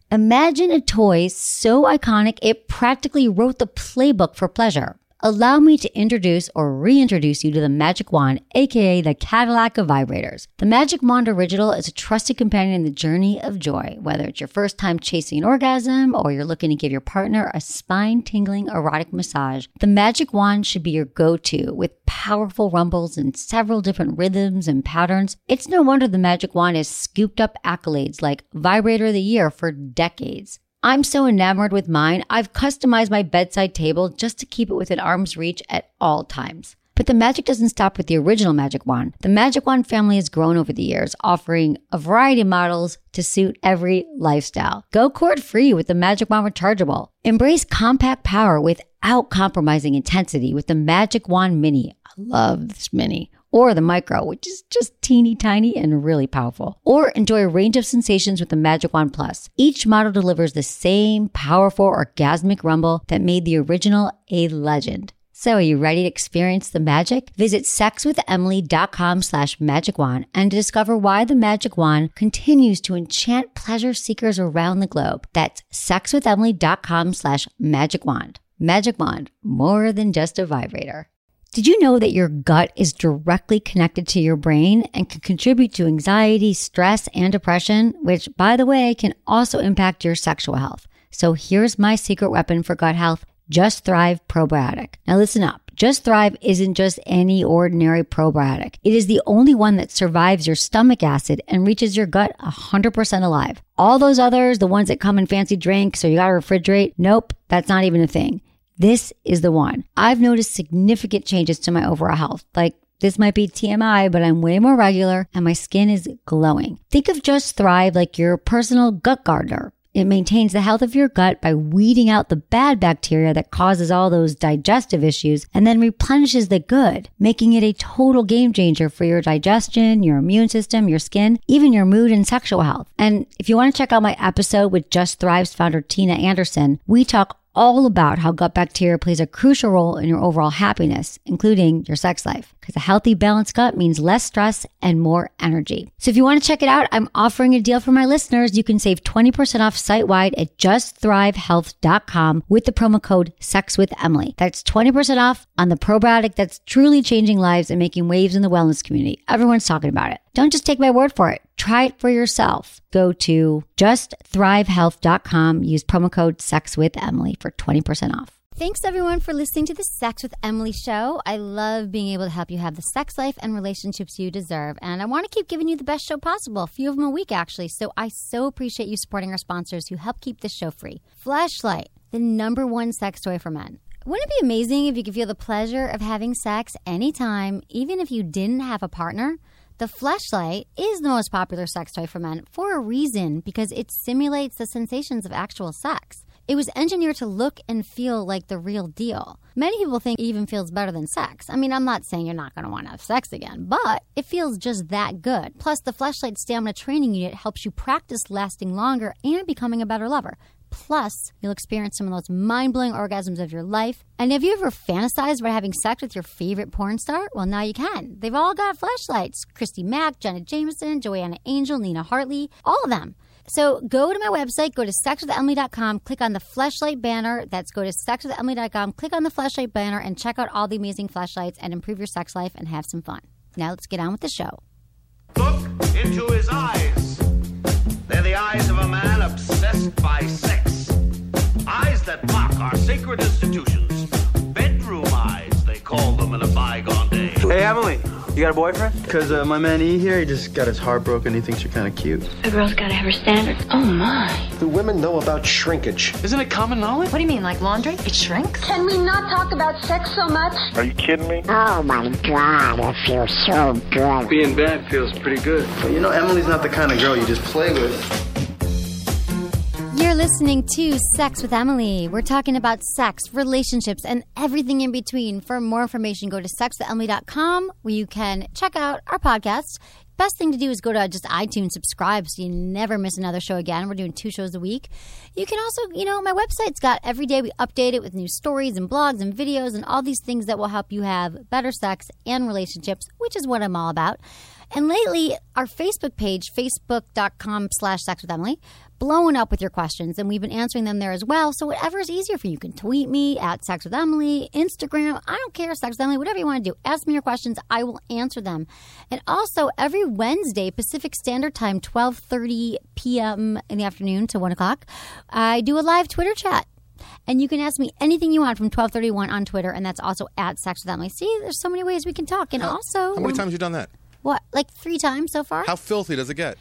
Imagine a toy so iconic it practically wrote the playbook for pleasure. Allow me to introduce or reintroduce you to the Magic Wand, aka the Cadillac of vibrators. The Magic Wand Original is a trusted companion in the journey of joy. Whether it's your first time chasing an orgasm or you're looking to give your partner a spine-tingling erotic massage, the Magic Wand should be your go-to with powerful rumbles and several different rhythms and patterns. It's no wonder the Magic Wand has scooped up accolades like Vibrator of the Year for decades. I'm so enamored with mine, I've customized my bedside table just to keep it within arm's reach at all times. But the magic doesn't stop with the original Magic Wand. The Magic Wand family has grown over the years, offering a variety of models to suit every lifestyle. Go cord-free with the Magic Wand Rechargeable. Embrace compact power without compromising intensity with the Magic Wand Mini. I love this Mini. Or the Micro, which is just teeny tiny and really powerful. Or enjoy a range of sensations with the Magic Wand Plus. Each model delivers the same powerful orgasmic rumble that made the original a legend. So are you ready to experience the magic? Visit sexwithemily.com/magicwand and discover why the Magic Wand continues to enchant pleasure seekers around the globe. That's sexwithemily.com/magicwand. Magic Wand, more than just a vibrator. Did you know that your gut is directly connected to your brain and can contribute to anxiety, stress, and depression, which, by the way, can also impact your sexual health? So here's my secret weapon for gut health, Just Thrive Probiotic. Now listen up. Just Thrive isn't just any ordinary probiotic. It is the only one that survives your stomach acid and reaches your gut 100% alive. All those others, the ones that come in fancy drinks or you gotta refrigerate, nope, that's not even a thing. This is the one. I've noticed significant changes to my overall health. Like, this might be TMI, but I'm way more regular and my skin is glowing. Think of Just Thrive like your personal gut gardener. It maintains the health of your gut by weeding out the bad bacteria that causes all those digestive issues and then replenishes the good, making it a total game changer for your digestion, your immune system, your skin, even your mood and sexual health. And if you want to check out my episode with Just Thrive's founder, Tina Anderson, we talk all about how gut bacteria plays a crucial role in your overall happiness, including your sex life. Because a healthy, balanced gut means less stress and more energy. So if you want to check it out, I'm offering a deal for my listeners. You can save 20% off site-wide at justthrivehealth.com with the promo code SEXWithEmily. That's 20% off on the probiotic that's truly changing lives and making waves in the wellness community. Everyone's talking about it. Don't just take my word for it. Try it for yourself. Go to justthrivehealth.com. Use promo code SEXWithEmily for 20% off. Thanks, everyone, for listening to the Sex with Emily show. I love being able to help you have the sex life and relationships you deserve. And I want to keep giving you the best show possible, a few of them a week, actually. So I so appreciate you supporting our sponsors who help keep this show free. Fleshlight, the #1 sex toy for men. Wouldn't it be amazing if you could feel the pleasure of having sex anytime, even if you didn't have a partner? The Fleshlight is the most popular sex toy for men for a reason, because it simulates the sensations of actual sex. It was engineered to look and feel like the real deal. Many people think it even feels better than sex. I mean, I'm not saying you're not going to want to have sex again, but it feels just that good. Plus, the Fleshlight Stamina Training Unit helps you practice lasting longer and becoming a better lover. Plus, you'll experience some of those mind-blowing orgasms of your life. And have you ever fantasized about having sex with your favorite porn star? Well, now you can. They've all got fleshlights. Christy Mack, Jenna Jameson, Joanna Angel, Nina Hartley, all of them. So go to my website, go to sexwithemily.com, click on the Fleshlight banner. That's go to sexwithemily.com, click on the Fleshlight banner, and check out all the amazing fleshlights and improve your sex life and have some fun. Now let's get on with the show. Look into his eyes. They're the eyes of a man obsessed by sex. Eyes that mock our sacred institutions. Bedroom eyes, they call them in a bygone day. Hey, Emily, you got a boyfriend? Because my man E here, he just got his heart broken. He thinks you're kind of cute. A girl's got to have her standards. Oh, my. Do women know about shrinkage? Isn't it common knowledge? What do you mean, like laundry? It shrinks? Can we not talk about sex so much? Are you kidding me? Oh my God, it feels so good. Being bad feels pretty good. But you know, Emily's not the kind of girl you just play with. You're listening to Sex with Emily. We're talking about sex, relationships, and everything in between. For more information, go to sexwithemily.com, where you can check out our podcasts. Best thing to do is go to just iTunes, subscribe, so you never miss another show again. We're doing 2 shows a week. You can also, my website's got every day we update it with new stories and blogs and videos and all these things that will help you have better sex and relationships, which is what I'm all about. And lately, our Facebook page, facebook.com/sexwithemily, blowing up with your questions, and we've been answering them there as well. So whatever is easier for you. You can tweet me at Sex with Emily, Instagram. I don't care, Sex with Emily, whatever you want to do. Ask me your questions. I will answer them. And also, every Wednesday, Pacific Standard Time, 12:30 p.m. in the afternoon to 1 o'clock, I do a live Twitter chat. And you can ask me anything you want from 12:31 on Twitter, and that's also at Sex with Emily. See, there's so many ways we can talk. And also... How many times have you done that? What, like 3 times so far? How filthy does it get?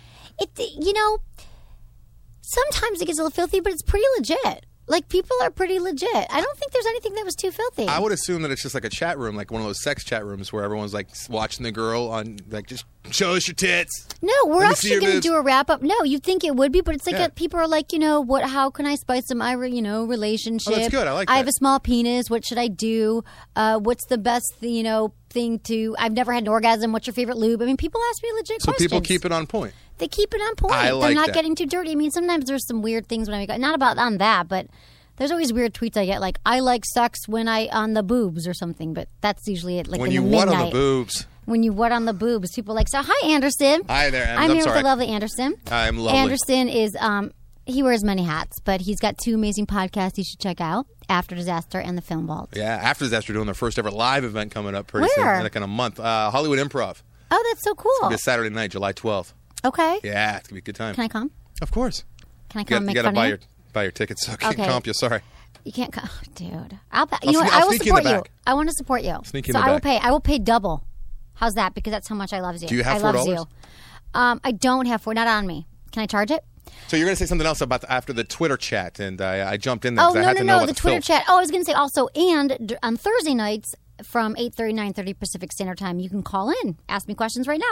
Sometimes it gets a little filthy, but it's pretty legit. Like, people are pretty legit. I don't think there's anything that was too filthy. I would assume that it's just like a chat room, like one of those sex chat rooms where everyone's like watching the girl on, like, just show us your tits. No, we're actually going to do a wrap up. No, you'd think it would be, but it's like people are like, how can I spice up my, relationship? Oh, that's good. I like that. I have a small penis. What should I do? What's the best, thing to, I've never had an orgasm. What's your favorite lube? I mean, people ask me legit questions. So people keep it on point. They keep it on point. They're not getting too dirty. I mean, sometimes there's some weird things when I not about on that, but there's always weird tweets I get, like, I like sex when I on the boobs or something, but that's usually it. Like when in you the midnight. what on the boobs? When you what on the boobs? People are like, so hi, Anderson. Hi there, I'm here sorry. with the lovely Anderson. I'm lovely. Anderson is he wears many hats, but he's got 2 amazing podcasts you should check out: After Disaster and The Film Vault. Yeah, After Disaster doing their first ever live event coming up pretty soon, in like in a month. Hollywood Improv. Oh, that's so cool. It's gonna be Saturday night, July 12th. Okay. Yeah, it's gonna be a good time. Can I come? Of course. Can I come? You gotta buy your tickets, so I can't comp you. Sorry. You can't come, dude. I will support you. I want to support you. Sneak in so the back. I will pay double. How's that? Because that's how much I love you. Do you have $4? I love you. I don't have $4. Not on me. Can I charge it? So you're going to say something else about after the Twitter chat, and I jumped in there Oh, because I had to know the Twitter chat. Oh, I was going to say also, and on Thursday nights from 8:30, 9:30 Pacific Standard Time, you can call in. Ask me questions right now,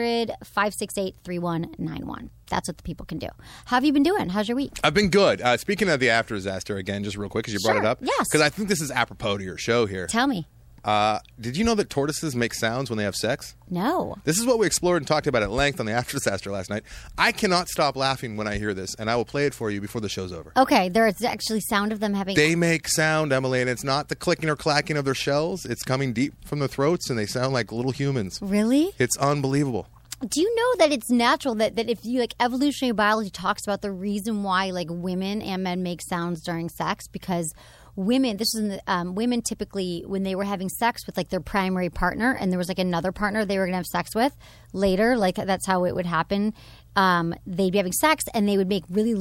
800-568-3191. That's what the people can do. How have you been doing? How's your week? I've been good. Speaking of the After Disaster, again, just real quick, because you brought it up. Yes. Because I think this is apropos to your show here. Tell me. Did you know that tortoises make sounds when they have sex? No. This is what we explored and talked about at length on the After Disaster last night. I cannot stop laughing when I hear this, and I will play it for you before the show's over. Okay, there's actually sound of them having... They make sound, Emily, and it's not the clicking or clacking of their shells. It's coming deep from their throats, and they sound like little humans. Really? It's unbelievable. Do you know that it's natural that if you, like, evolutionary biology talks about the reason why, like, women and men make sounds during sex? Because... women typically, when they were having sex with like their primary partner and there was like another partner they were going to have sex with later, like that's how it would happen. They'd be having sex and they would make really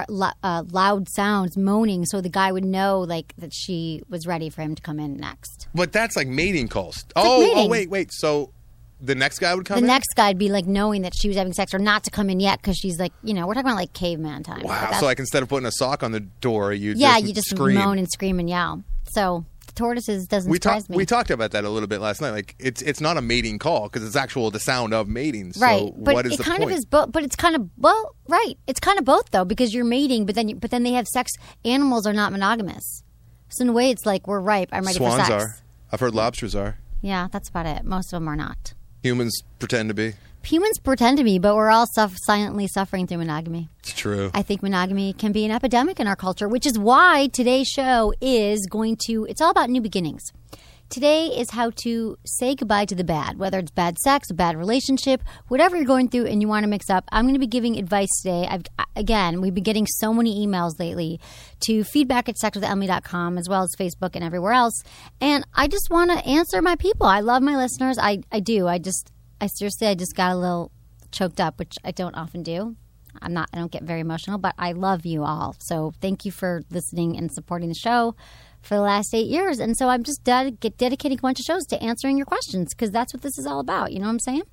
loud sounds, moaning, so the guy would know like that she was ready for him to come in next. But that's like mating calls. Mating. Wait. So the next guy would come in? The next guy'd be like knowing that she was having sex or not to come in yet because she's like, we're talking about like caveman time. Wow. So like instead of putting a sock on the door, you just scream. Moan and scream and yell. So the tortoises doesn't surprise me. We talked about that a little bit last night. Like it's not a mating call because it's actual the sound of mating. So right. But what is the point? Kind of is both. But it's kind of right. It's kind of both though because you're mating, but then they have sex. Animals are not monogamous. So in a way, it's like we're ripe. I'm ready for sex. Swans are. I've heard lobsters are. Yeah, that's about it. Most of them are not. Humans pretend to be. Humans pretend to be, but we're all silently suffering through monogamy. It's true. I think monogamy can be an epidemic in our culture, which is why today's show is it's all about new beginnings. Today is how to say goodbye to the bad, whether it's bad sex, a bad relationship, whatever you're going through and you want to mix up. I'm going to be giving advice today. We've been getting so many emails lately to feedback@sexwithemily.com as well as Facebook and everywhere else. And I just want to answer my people. I love my listeners. I do. I seriously just got a little choked up, which I don't often do. I don't get very emotional, but I love you all. So thank you for listening and supporting the show for the last 8 years. And so I'm just dedicating a bunch of shows to answering your questions because that's what this is all about. You know what I'm saying?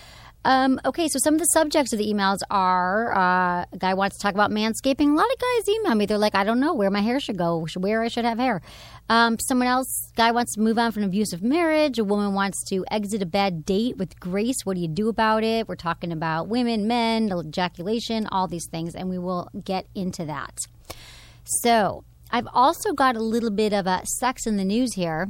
Okay, so some of the subjects of the emails are a guy wants to talk about manscaping. A lot of guys email me. They're like, I don't know where my hair should go, where I should have hair. Guy wants to move on from an abusive marriage. A woman wants to exit a bad date with grace. What do you do about it? We're talking about women, men, ejaculation, all these things, and we will get into that. So I've also got a little bit of a sex in the news here.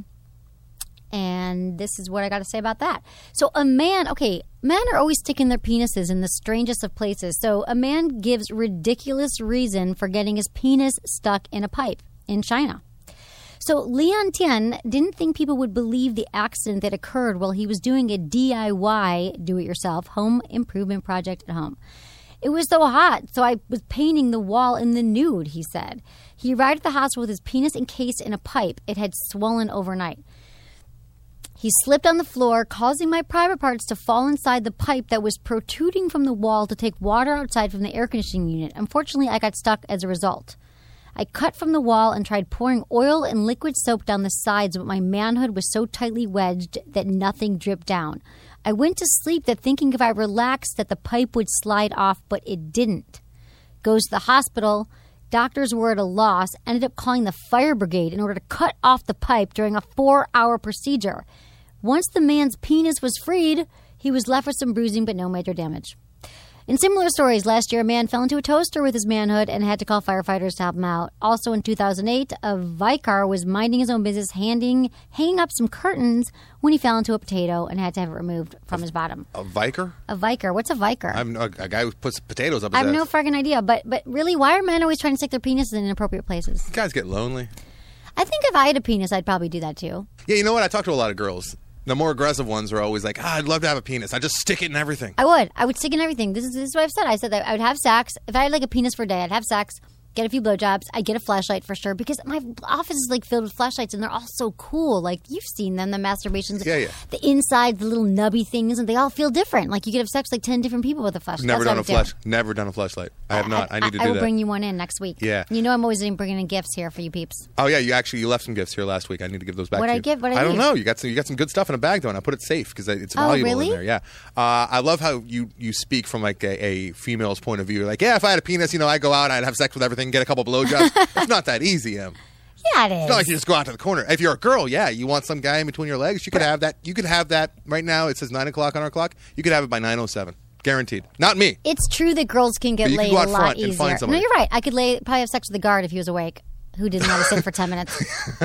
And this is what I got to say about that. So men are always sticking their penises in the strangest of places. So a man gives ridiculous reason for getting his penis stuck in a pipe in China. So Leon Tien didn't think people would believe the accident that occurred while he was doing a DIY, do-it-yourself, home improvement project at home. It was so hot, so I was painting the wall in the nude, he said. He arrived at the hospital with his penis encased in a pipe. It had swollen overnight. He slipped on the floor, causing my private parts to fall inside the pipe that was protruding from the wall to take water outside from the air conditioning unit. Unfortunately, I got stuck as a result. I cut from the wall and tried pouring oil and liquid soap down the sides, but my manhood was so tightly wedged that nothing dripped down. I went to sleep thinking if I relaxed that the pipe would slide off, but it didn't. Goes to the hospital. Doctors were at a loss, ended up calling the fire brigade in order to cut off the pipe during a 4-hour procedure. Once the man's penis was freed, he was left with some bruising but no major damage. In similar stories, last year a man fell into a toaster with his manhood and had to call firefighters to help him out. Also in 2008, a Vicar was minding his own business, hanging up some curtains when he fell into a potato and had to have it removed from his bottom. A Vicar? A Vicar. What's a Vicar? I'm a guy who puts potatoes up his I have ass. no fucking idea. But really, why are men always trying to stick their penises in inappropriate places? Guys get lonely. I think if I had a penis, I'd probably do that too. Yeah, you know what? I talk to a lot of girls. The more aggressive ones are always like, I'd love to have a penis. I just stick it in everything. I would stick in everything. This is what I've said. I said that I would have sex. If I had like a penis for a day, I'd have sex, get a few blowjobs. I'd get a flashlight for sure because my office is like filled with flashlights and they're all so cool. Like you've seen them, the masturbations. Yeah. The inside, the little nubby things, and they all feel different. Like you could have sex like 10 different people with a flashlight. Never done a flashlight. I have not. I need to do that. I will bring you one in next week. Yeah. You know I'm always bringing in gifts here for you peeps. Oh yeah, you left some gifts here last week. I need to give those back. What'd to I you. give? I don't know. You got some good stuff in a bag though, and I put it safe because it's valuable really? in there. Yeah. I love how you speak from like a female's point of view. Like, yeah, if I had a penis, I go out, I'd have sex with everything, get a couple blowjobs. It's not that easy, Em. Yeah, it is. It's not like you just go out to the corner. If you're a girl, yeah, you want some guy in between your legs, you could have that. You could have that right now. It says 9 o'clock on our clock. You could have it by 9:07. Guaranteed. Not me. It's true that girls can get laid a lot easier. No, you're right. I could probably have sex with the guard if he was awake, who didn't want to sit for 10 minutes.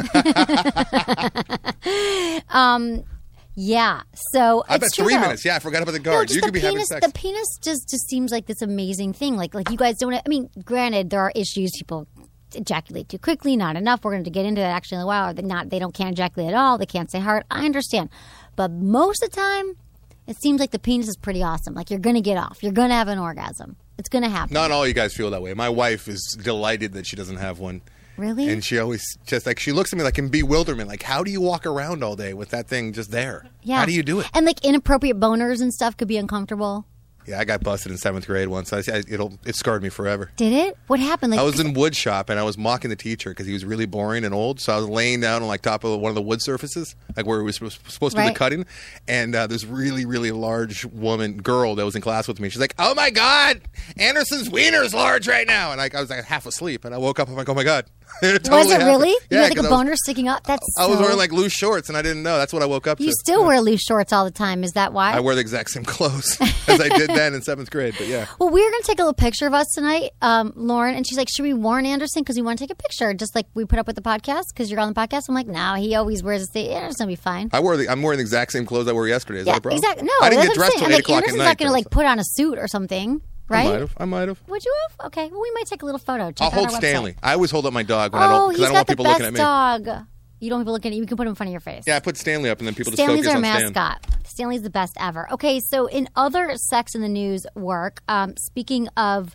Yeah. So I bet it's true, 3 though. minutes. Yeah, I forgot about the guard. No, You could be having sex. The penis just seems like this amazing thing. Like you guys don't. I mean, granted, there are issues. People ejaculate too quickly, not enough. We're going to get into that actually in a while. Or they can't ejaculate at all. They can't say hard. I understand, but most of the time, it seems like the penis is pretty awesome. Like you're going to get off. You're going to have an orgasm. It's going to happen. Not all you guys feel that way. My wife is delighted that she doesn't have one. Really? And she always just like she looks at me like in bewilderment, like how do you walk around all day with that thing just there? Yeah. How do you do it? And like inappropriate boners and stuff could be uncomfortable. Yeah, I got busted in 7th grade once. It scarred me forever. Did it? What happened? Like, I was in wood shop and I was mocking the teacher because he was really boring and old. So I was laying down on like top of one of the wood surfaces, like where we were supposed to do the cutting. And this really, really large girl that was in class with me, she's like, "Oh my God, Anderson's wiener's large right now." And I was like half asleep, and I woke up. I'm like, "Oh my God." It totally was it really? Happened. You had like a boner sticking up? I was wearing like loose shorts and I didn't know. That's what I woke up to. You still wear loose shorts all the time. Is that why? I wear the exact same clothes as I did then in 7th grade, but yeah. Well, we're going to take a little picture of us tonight, Lauren, and she's like, should we warn Anderson because we want to take a picture just like we put up with the podcast because you're on the podcast? I'm like, no, he always wears the Anderson's going to be fine. I'm wearing the exact same clothes I wore yesterday. Is that a problem? Exactly. No, I didn't that's get dressed till 8 o'clock at Anderson's night. not going to like put on a suit or something. Right? I might have. Would you have? Okay. Well, we might take a little photo. I'll hold Stanley. I always hold up my dog when I don't want people looking at me. He's got the best dog. You don't want people looking at you. You can put him in front of your face. Yeah, I put Stanley up and then people Stanley's just focus our on mascot. Stanley's the best ever. Okay, so in other Sex in the News work, speaking of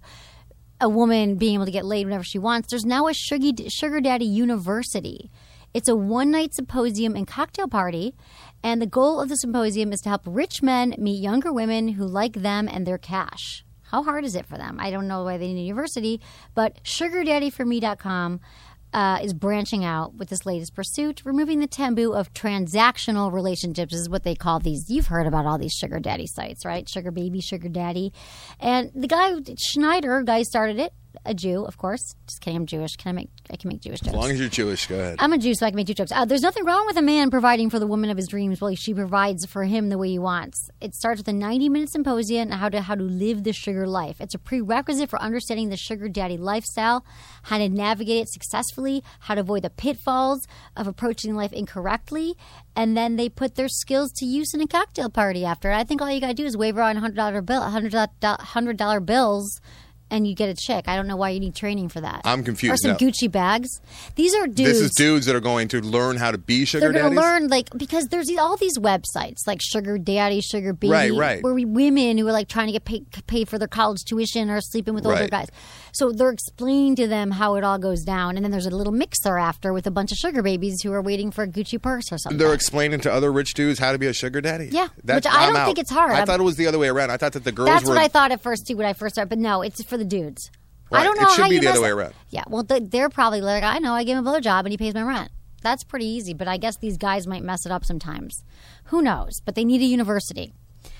a woman being able to get laid whenever she wants, there's now a Sugar Daddy University. It's a one-night symposium and cocktail party, and the goal of the symposium is to help rich men meet younger women who like them and their cash. How hard is it for them? I don't know why they need a university, but SugarDaddyForMe.com is branching out with this latest pursuit, removing the taboo of transactional relationships is what they call these. You've heard about all these sugar daddy sites, right? Sugar baby, sugar daddy. And the guy, Schneider, started it. A Jew, of course. Just kidding, I'm Jewish. I can make Jewish jokes. As long as you're Jewish, go ahead. I'm a Jew, so I can make Jewish jokes. There's nothing wrong with a man providing for the woman of his dreams while she provides for him the way he wants. It starts with a 90-minute symposium on how to live the sugar life. It's a prerequisite for understanding the sugar daddy lifestyle, how to navigate it successfully, how to avoid the pitfalls of approaching life incorrectly, and then they put their skills to use in a cocktail party after. I think all you got to do is wave around $100 bills and you get a chick. I don't know why you need training for that. I'm confused. Or some now. Gucci bags. These are dudes. This is dudes that are going to learn how to be sugar They're going daddies? to learn, like, because there's all these websites, like Sugar Daddy, Sugar Baby, Right. where women who are, like, trying to get paid for their college tuition or sleeping with older guys. So they're explaining to them how it all goes down. And then there's a little mixer after with a bunch of sugar babies who are waiting for a Gucci purse or something. They're explaining to other rich dudes how to be a sugar daddy? Yeah, which I don't think it's hard. I thought it was the other way around. I thought that the girls That's were... what I thought at first, too, when I first started. But no, it's for the dudes. Right. I don't know It how should be you the other mess way it- around. Yeah, well, they're probably like, I know, I give him a blowjob and he pays my rent. That's pretty easy, but I guess these guys might mess it up sometimes. Who knows? But they need a university.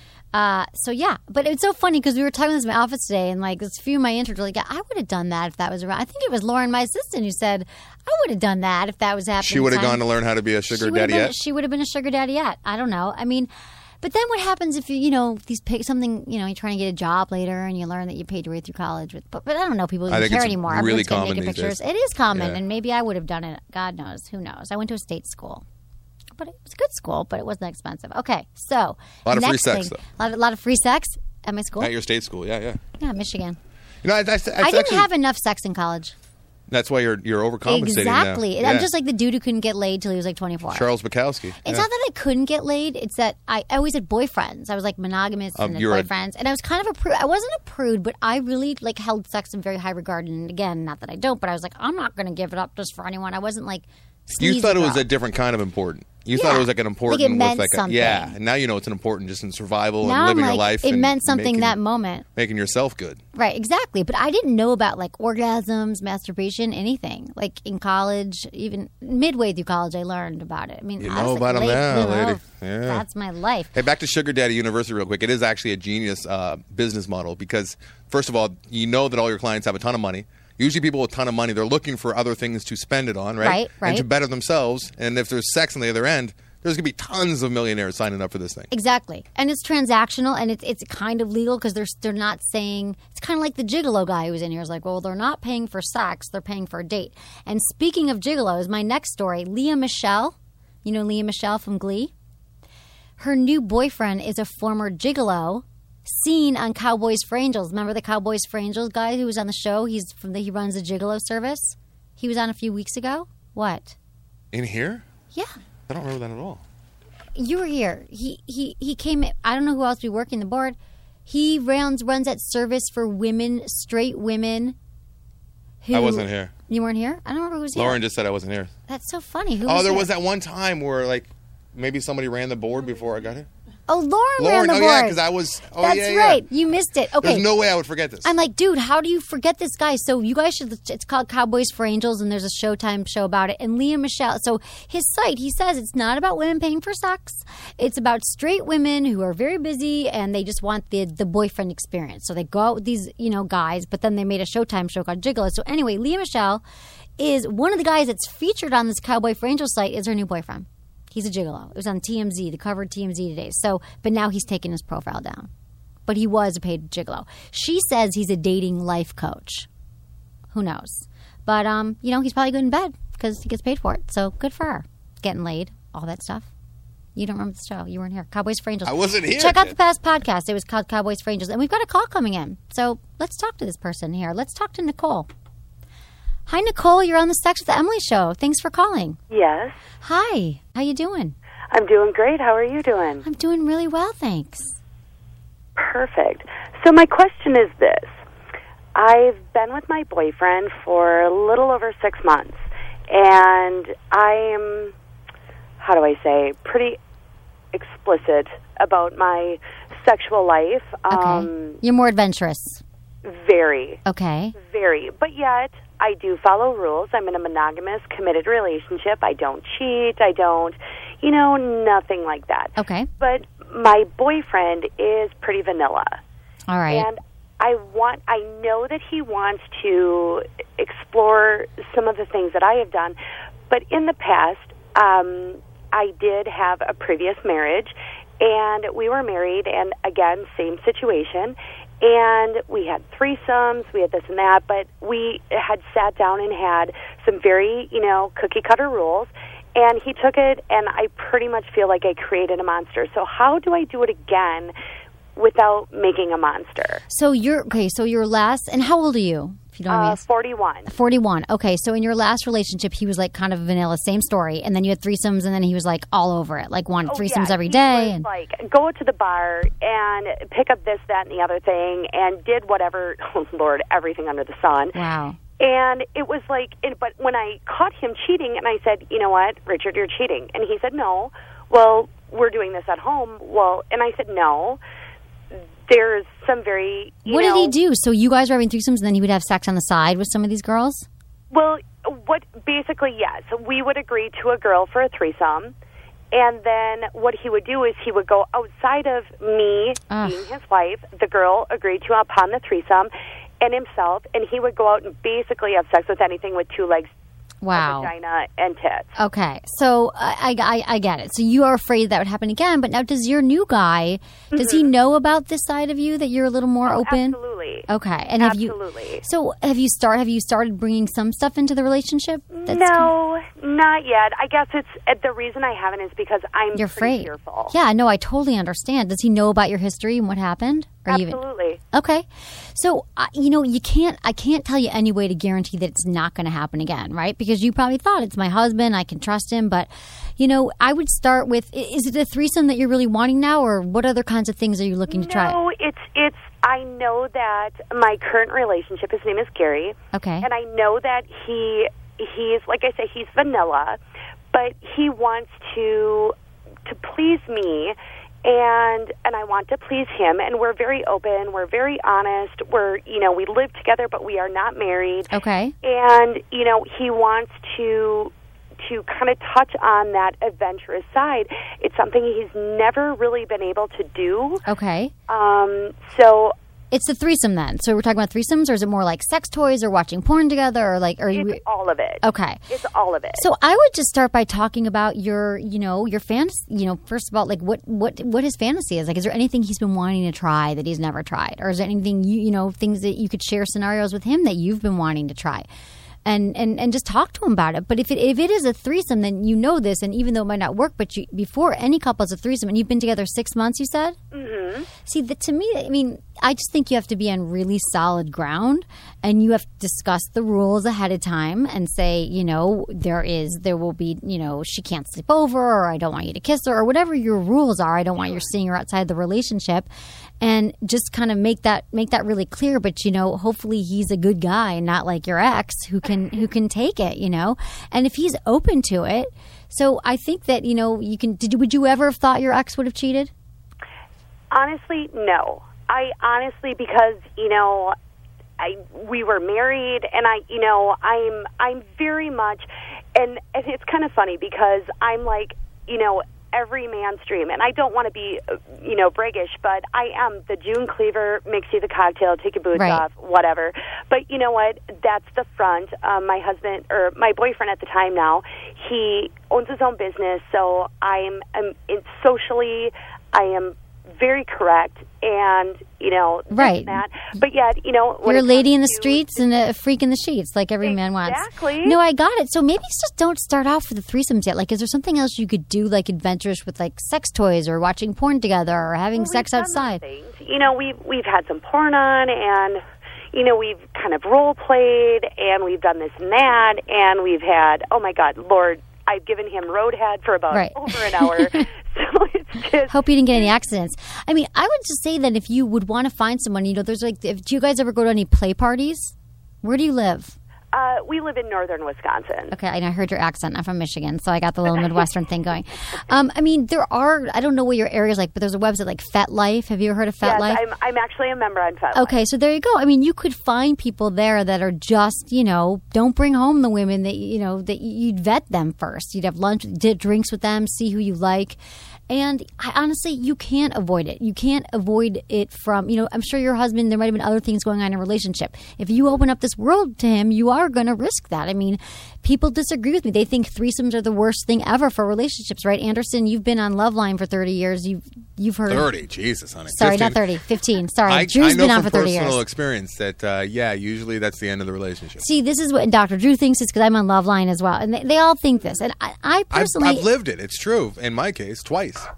So, yeah. But it's so funny because we were talking about this in my office today, and, like, a few of my interns were like, yeah, I would have done that if that was around. I think it was Lauren, my assistant, who said, I would have done that if that was happening. She would have gone to learn how to be a sugar daddy. She would have been a sugar daddyette. I don't know. I mean... But then what happens if you're trying to get a job later and you learn that you paid your way through college with, but I don't know, people don't care anymore. Really Everyone's common making these pictures. days. It is common, Yeah. and maybe I would have done it. God knows. Who knows? I went to a state school. But it was a good school, but it wasn't expensive. Okay, so A lot of free next sex, thing, though. A lot of free sex at my school? At your state school, yeah. Yeah, Michigan. You know, I didn't have enough sex in college. That's why you're overcompensating Exactly. now. I'm just like the dude who couldn't get laid till he was like 24. Charles Bukowski. It's not that I couldn't get laid. It's that I always had boyfriends. I was like monogamous and had boyfriends. And I was kind of a prude. I wasn't a prude, but I really like held sex in very high regard. And again, not that I don't, but I was like, I'm not going to give it up just for anyone. I wasn't like You thought it was girl. a different kind of important. You thought it was like an important... Like it meant with something. Yeah, and now you know it's an important just in survival now and living I'm like, your life. It and meant something making, that moment. Making yourself good. Right, exactly. But I didn't know about like orgasms, masturbation, anything. Like in college, even midway through college, I learned about it. I mean, You I know was like, about them now, lady. Yeah. Yeah. That's my life. Hey, back to Sugar Daddy University real quick. It is actually a genius business model because, first of all, you know that all your clients have a ton of money. Usually people with a ton of money, they're looking for other things to spend it on, right? Right. And to better themselves. And if there's sex on the other end, there's going to be tons of millionaires signing up for this thing. Exactly. And it's transactional and it's kind of legal because they're not saying – it's kind of like the gigolo guy who's in here is like, well, they're not paying for sex. They're paying for a date. And speaking of gigolos, my next story, Leah Michelle. You know Leah Michelle from Glee? Her new boyfriend is a former gigolo seen on Cowboys for Angels. Remember the Cowboys for Angels guy who was on the show? He runs the gigolo service. He was on a few weeks ago. What? In here? Yeah. I don't remember that at all. You were here. He came. I don't know who else be working the board. He runs that service for women, straight women. Who, I wasn't here. You weren't here? I don't remember who was here. Lauren just said I wasn't here. That's so funny. Who There here? was that one time where like maybe somebody ran the board before I got here. Oh, Lauren ran the board. Yeah, because I was. Oh, That's yeah, right. You missed it. Okay. There's no way I would forget this. I'm like, dude, how do you forget this guy? So you guys should. It's called Cowboys for Angels, and there's a Showtime show about it. And Leah Michelle. So his site, he says it's not about women paying for sex. It's about straight women who are very busy and they just want the boyfriend experience. So they go out with these guys, but then they made a Showtime show called Gigolo. So anyway, Leah Michelle is one of the guys that's featured on this Cowboy for Angels site. Is her new boyfriend. He's a gigolo. It was on TMZ, the cover of TMZ today. So, but now he's taken his profile down. But he was a paid gigolo. She says he's a dating life coach. Who knows? But, he's probably good in bed because he gets paid for it. So good for her. Getting laid, all that stuff. You don't remember the show. You weren't here. Cowboys for Angels. I wasn't here. Check out the past podcast. It was called Cowboys for Angels. And we've got a call coming in. So let's talk to this person here. Let's talk to Nicole. Hi, Nicole. You're on the Sex with Emily show. Thanks for calling. Yes. Hi. How you doing? I'm doing great. How are you doing? I'm doing really well, thanks. Perfect. So my question is this. I've been with my boyfriend for a little over 6 months, and I am, how do I say, pretty explicit about my sexual life. Okay. You're more adventurous. Very. Okay. Very. But yet, I do follow rules. I'm in a monogamous, committed relationship. I don't cheat. I don't, nothing like that. Okay. But my boyfriend is pretty vanilla. All right. And I know that he wants to explore some of the things that I have done. But in the past, I did have a previous marriage, and we were married, and again, same situation. And we had threesomes, we had this and that, but we had sat down and had some very, cookie-cutter rules, and he took it, and I pretty much feel like I created a monster. So how do I do it again without making a monster. So your last, and how old are you? If you don't mind me asking? 41. 41. Okay, so in your last relationship, he was like kind of vanilla, same story, and then you had threesomes, and then he was like all over it, like wanted threesomes every day. He was like, go to the bar and pick up this, that, and the other thing, and did whatever, oh Lord, everything under the sun. Wow. And it was like, but when I caught him cheating, and I said, you know what, Richard, you're cheating. And he said, no. Well, we're doing this at home. Well, and I said, no. There's some very, What did he do? So you guys were having threesomes, and then he would have sex on the side with some of these girls? Well, yes. We would agree to a girl for a threesome. And then what he would do is he would go outside of me being his wife. The girl agreed to upon the threesome and himself, and he would go out and basically have sex with anything with two legs, wow, a vagina, and tits. Okay, so I get it. So you are afraid that would happen again, but now does your new guy, does he know about this side of you, that you're a little more open? Absolutely. Okay, and absolutely. Have you started bringing some stuff into the relationship? No, not yet. I guess it's the reason I haven't is because I'm You're pretty afraid. fearful. Yeah, no, I totally understand. Does he know about your history and what happened? Absolutely. Okay. So, I can't tell you any way to guarantee that it's not going to happen again, right? Because you probably thought, it's my husband, I can trust him. But, I would start with, is it a threesome that you're really wanting now, or what other kinds of things are you looking to try? No, I know that my current relationship, his name is Gary. Okay. And I know that he's, like I say, he's vanilla, but he wants to please me. And I want to please him, and we're very open, we're very honest, we live together, but we are not married. Okay. And, he wants to kind of touch on that adventurous side. It's something he's never really been able to do. Okay. So it's the threesome then. So we're talking about threesomes, or is it more like sex toys or watching porn together, or like? It's all of it. Okay, it's all of it. So I would just start by talking about your fantasy. First of all, like what his fantasy is. Like, is there anything he's been wanting to try that he's never tried, or is there anything things that you could share scenarios with him that you've been wanting to try? And just talk to him about it. But if it is a threesome, then you know this, and even though it might not work, but before any couple is a threesome, and you've been together 6 months, you said? Mm-hmm. See, to me, I just think you have to be on really solid ground, and you have to discuss the rules ahead of time and say, there will be, she can't sleep over, or I don't want you to kiss her, or whatever your rules are. I don't want you seeing her outside the relationship. And just kind of make that really clear. But hopefully he's a good guy, and not like your ex who can take it. And if he's open to it, so I think that you can. Would you ever have thought your ex would have cheated? Honestly, no. I honestly, because we were married, and I'm very much, and it's kind of funny because I'm like every man's dream, and I don't want to be braggish, but I am the June Cleaver, mix you the cocktail, take your boots off, whatever. But you know what? That's the front. My husband, or my boyfriend at the time now, he owns his own business, so socially I am very correct, and right. that. But yet, you're a lady in the streets and a freak in the sheets, like every man wants. Exactly. No, I got it. So maybe just don't start off with the threesomes yet. Like, is there something else you could do, like adventurous, with like sex toys, or watching porn together, or having sex outside? We've had some porn on, and we've kind of role played, and we've done this and that, and we've had, oh my God, Lord, I've given him roadhead for about over an hour. So it's just... Hope you didn't get any accidents. I would just say that if you would want to find someone, there's do you guys ever go to any play parties? Where do you live? We live in northern Wisconsin. Okay, and I heard your accent. I'm from Michigan, so I got the little Midwestern thing going. There are, I don't know what your area is like, but there's a website like FetLife. Have you ever heard of FetLife? Yes, I'm actually a member on FetLife. Okay, so there you go. You could find people there that are just, don't bring home the women that, that you'd vet them first. You'd have lunch, drinks with them, see who you like. And honestly, you can't avoid it. You can't avoid it from, I'm sure your husband, there might have been other things going on in a relationship. If you open up this world to him, you are going to risk that. People disagree with me. They think threesomes are the worst thing ever for relationships, right? Anderson, you've been on Loveline for 30 years. You've heard 30, Jesus, honey. Sorry, 15. not 30, 15. Sorry, I Drew's know been on for 30 years. from personal experience that, usually that's the end of the relationship. See, this is what Dr. Drew thinks. It's because I'm on Loveline as well. And they all think this. And I personally... I've lived it. It's true. In my case, twice. Yeah.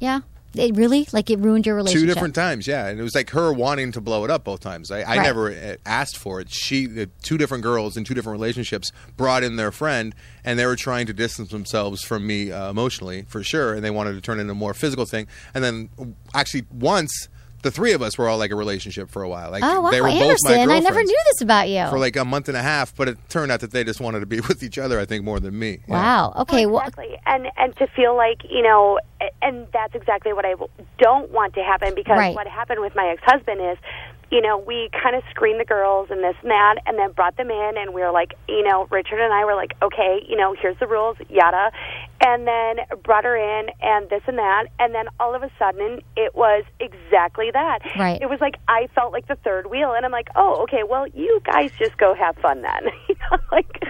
It really? Like, it ruined your relationship? 2 different times, yeah. And it was like her wanting to blow it up both times. I Right. never asked for it. The 2 different girls in 2 different relationships brought in their friend, and they were trying to distance themselves from me emotionally, for sure, and they wanted to turn it into a more physical thing. And then, actually, once, the 3 of us were all like a relationship for a while. Like, Oh, wow, they were both my Anderson, I never girlfriends knew this about you. for like a month and a half, but it turned out that they just wanted to be with each other, I think, more than me. Yeah. Wow. Okay. Well, exactly. And to feel like, and that's exactly what I don't want to happen, because Right. what happened with my ex-husband is, we kind of screened the girls and this and that, and then brought them in, and we were like, Richard and I were like, okay, here's the rules, yada, and then brought her in and this and that, and then all of a sudden it was exactly that. Right. It was like I felt like the third wheel, and I'm like, oh, okay, well, you guys just go have fun then. Like...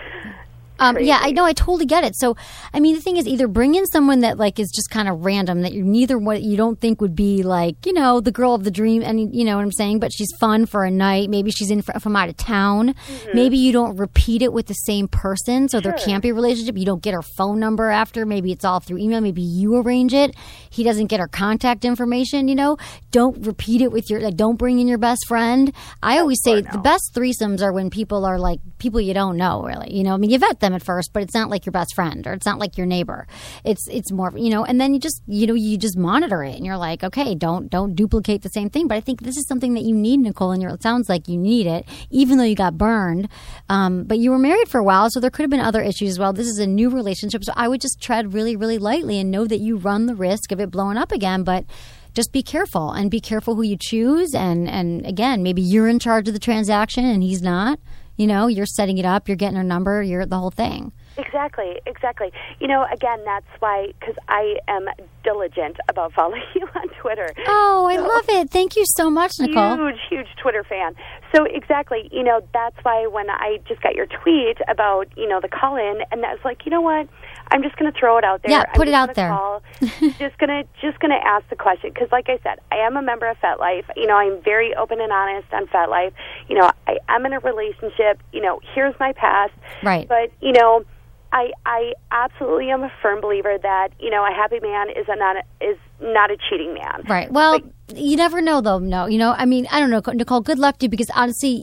Yeah, I know. I totally get it. So, I mean, the thing is, either bring in someone that like is just kind of random, that you don't think would be like, the girl of the dream, and you know what I'm saying, but she's fun for a night. Maybe she's from out of town. Mm-hmm. Maybe you don't repeat it with the same person, so there can't be a relationship. You don't get her phone number after. Maybe it's all through email. Maybe you arrange it. He doesn't get her contact information. Don't repeat it with don't bring in your best friend. I always say the best threesomes are when people are like people you don't know, really. I mean, you vet them at first, but it's not like your best friend, or it's not like your neighbor. It's more, and then you just monitor it, and you're like, okay, don't duplicate the same thing. But I think this is something that you need, Nicole, and it sounds like you need it, even though you got burned. But you were married for a while, so there could have been other issues as well. This is a new relationship, so I would just tread really, really lightly and know that you run the risk of it blowing up again, but just be careful, and be careful who you choose. And again, maybe you're in charge of the transaction and he's not. You're setting it up, you're getting her number, you're the whole thing. Exactly. Again, that's why, because I am diligent about following you on Twitter. Oh, I love it. Thank you so much, Nicole. Huge Twitter fan. So exactly, that's why when I just got your tweet about, the call-in, and I was like, you know what? I'm just going to throw it out there. Yeah, put it out there. just gonna ask the question, because like I said, I am a member of FetLife. I'm very open and honest on FetLife. I am in a relationship. Here's my past. Right. But I absolutely am a firm believer that a happy man is not a cheating man. Right. Well, you never know, though. No, I mean, I don't know, Nicole. Good luck to you, because honestly,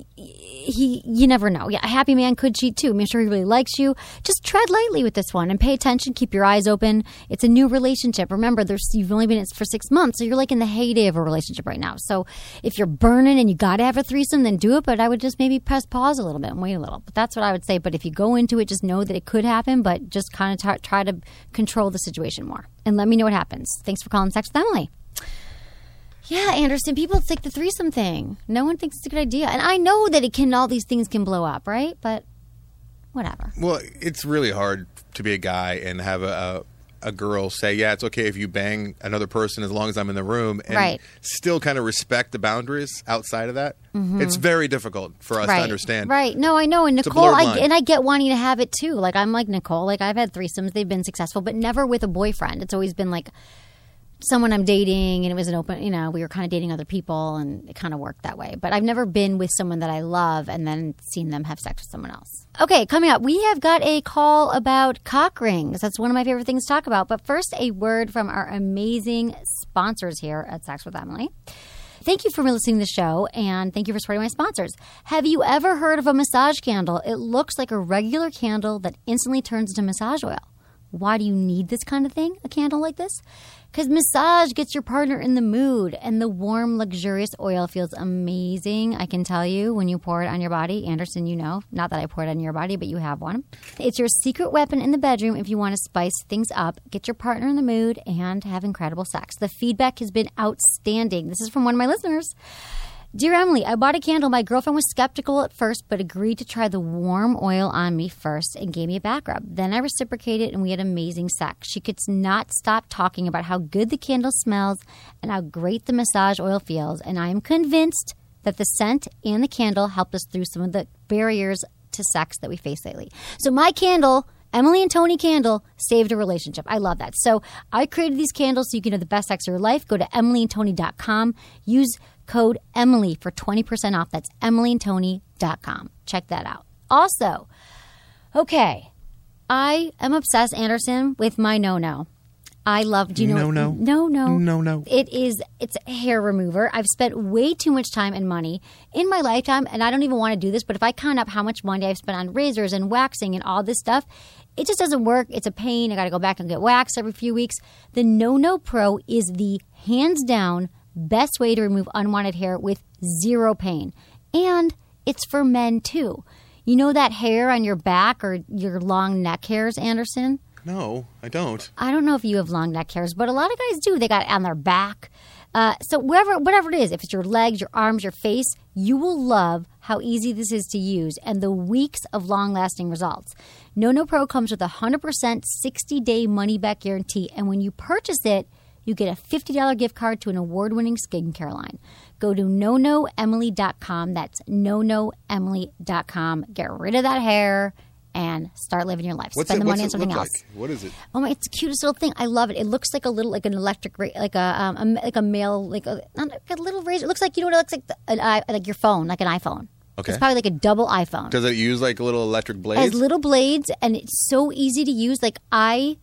you never know. Yeah, a happy man could cheat too. I'm sure he really likes you. Just tread lightly with this one and pay attention. Keep your eyes open. It's a new relationship. Remember, you've only been in it for 6 months, so you're like in the heyday of a relationship right now. So if you're burning and you got to have a threesome, then do it. But I would just maybe press pause a little bit and wait a little. But that's what I would say. But if you go into it, just know that it could happen. But just kind of try to control the situation more. And let me know what happens. Thanks for calling Sex with Emily. Yeah, Anderson, people think the threesome thing. No one thinks it's a good idea. And I know that all these things can blow up, right? But whatever. Well, it's really hard to be a guy and have a girl say, yeah, it's okay if you bang another person as long as I'm in the room, and still kind of respect the boundaries outside of that. Mm-hmm. It's very difficult for us to understand. Right. No, I know. And Nicole, I get wanting to have it too. Like, I'm like Nicole. Like, I've had threesomes. They've been successful, but never with a boyfriend. It's always been like someone I'm dating, and it was an open, we were kind of dating other people, and it kind of worked that way. But I've never been with someone that I love and then seen them have sex with someone else. Okay, coming up, we have got a call about cock rings. That's one of my favorite things to talk about. But first, a word from our amazing sponsors here at Sex with Emily. Thank you for listening to the show, and thank you for supporting my sponsors. Have you ever heard of a massage candle? It looks like a regular candle that instantly turns into massage oil. Why do you need this kind of thing, a candle like this? Because massage gets your partner in the mood, and the warm, luxurious oil feels amazing. I can tell you when you pour it on your body. Anderson, not that I pour it on your body, but you have one. It's your secret weapon in the bedroom if you want to spice things up, get your partner in the mood, and have incredible sex. The feedback has been outstanding. This is from one of my listeners. Dear Emily, I bought a candle. My girlfriend was skeptical at first, but agreed to try the warm oil on me first and gave me a back rub. Then I reciprocated, and we had amazing sex. She could not stop talking about how good the candle smells and how great the massage oil feels. And I am convinced that the scent and the candle helped us through some of the barriers to sex that we face lately. So my candle, Emily and Tony candle, saved a relationship. I love that. So I created these candles so you can have the best sex of your life. Go to emilyandtony.com. Use code Emily for 20% off. That's emilyandtony.com. Check that out. Also, okay, I am obsessed, Anderson, with my no-no. I love. Do you know? No. It's a hair remover. I've spent way too much time and money in my lifetime, and I don't even want to do this. But if I count up how much money I've spent on razors and waxing and all this stuff, it just doesn't work. It's a pain. I got to go back and get waxed every few weeks. The No Pro is the hands down best way to remove unwanted hair with zero pain, and it's for men too. You know that hair on your back or your long neck hairs, Anderson? No, I don't. I don't know if you have long neck hairs, but a lot of guys do. They got it on their back. So whatever it is, if it's your legs, your arms, your face, you will love how easy this is to use and the weeks of long-lasting results. No Pro comes with a 100% 60-day money-back guarantee, and when you purchase it, you get a $50 gift card to an award-winning skincare line. Go to nonoemily.com. That's nonoemily.com. Get rid of that hair and start living your life. Spend the money on something else. Like? What is it? Oh my! It's the cutest little thing. I love it. It looks like a little, like an electric, like a male, like a little razor. It looks like, you know what it looks like? Like your phone, like an iPhone. Okay. It's probably like a double iPhone. Does it use like little electric blades? It has little blades, and it's so easy to use. Like I'm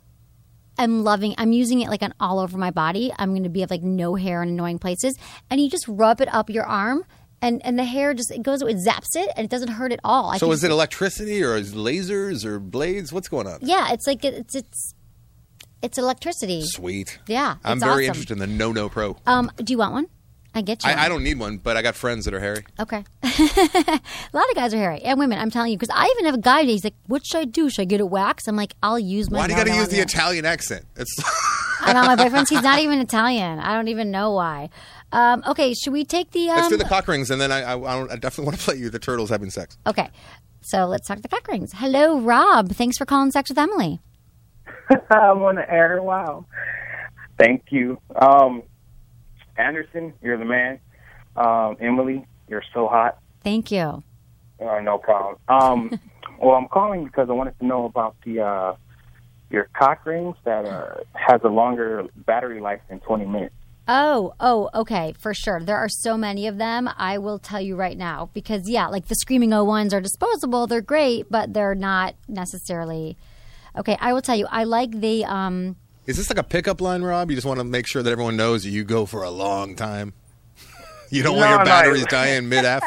using it like on all over my body. I'm going to have like no hair in annoying places, and you just rub it up your arm. And the hair just, it zaps it, and it doesn't hurt at all. So is it electricity or is it lasers or blades? What's going on? Yeah, it's like it's electricity. Sweet. Yeah, I'm very interested in the No Pro. Do you want one? I get you. I don't need one, but I got friends that are hairy. Okay. A lot of guys are hairy, and women, I'm telling you, because I even have a guy, he's like, what should I do? Should I get it waxed? I'm like, I'll use my. Why do you got to use the Italian accent? I know, my boyfriend's, he's not even Italian. I don't even know why. Okay, should we take the... let's do the cock rings, and then I definitely want to play you the turtles having sex. Okay, so let's talk the cock rings. Hello, Rob. Thanks for calling Sex with Emily. I'm on the air. Wow. Thank you. Anderson, you're the man. Emily, you're so hot. Thank you. No problem. Well, I'm calling because I wanted to know about the your cock rings that has a longer battery life than 20 minutes. Oh, okay, for sure. There are so many of them. I will tell you right now because, yeah, like the Screaming O1s are disposable. They're great, but they're not necessarily. Okay, I will tell you. I like the. Is this like a pickup line, Rob? You just want to make sure that everyone knows that you go for a long time. You don't want your batteries dying mid-aff?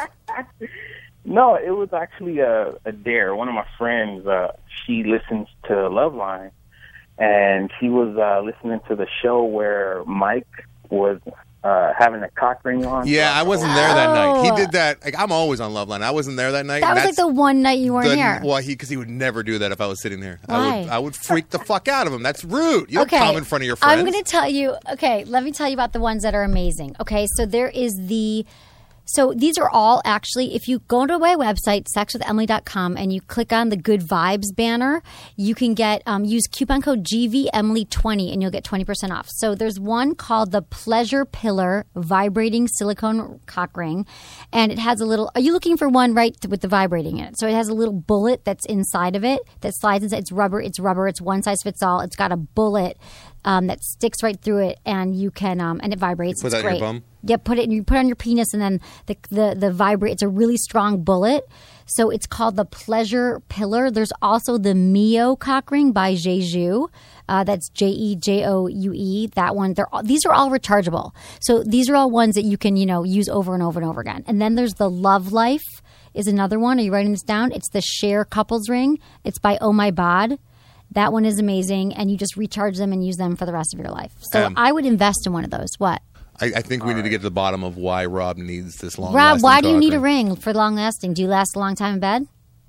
No, it was actually a dare. One of my friends, she listens to Loveline, and she was listening to the show where Mike was having a cock ring on. Yeah, I wasn't there that night. He did that. Like, I'm always on Loveline. I wasn't there that night. That was like the one night you weren't here. Well, because he would never do that if I was sitting there. Why? I would freak the fuck out of him. That's rude. You don't come in front of your friends. I'm going to tell you. Okay, let me tell you about the ones that are amazing. Okay, so there is the. So these are all actually, if you go to my website, sexwithemily.com, and you click on the Good Vibes banner, you can get, use coupon code GVEmily20 and you'll get 20% off. So there's one called the Pleasure Pillar Vibrating Silicone Cock Ring. And it has a little, are you looking for one right with the vibrating in it? So it has a little bullet that's inside of it that slides inside. It's rubber. It's one size fits all. It's got a bullet that sticks right through it, and you can and it vibrates. You put that in your bum? Yeah, you put it on your penis, and then the vibrate. It's a really strong bullet, so it's called the Pleasure Pillar. There's also the Mio cock ring by Jeju. That's Jejoue. That one. These are all rechargeable. So these are all ones that you can use over and over and over again. And then there's the Love Life is another one. Are you writing this down? It's the Share Couples Ring. It's by Oh My Bod. That one is amazing, and you just recharge them and use them for the rest of your life. So I would invest in one of those. What? I think we need to get to the bottom of why Rob needs this long. Rob, why do you need a ring for long lasting? Do you last a long time in bed?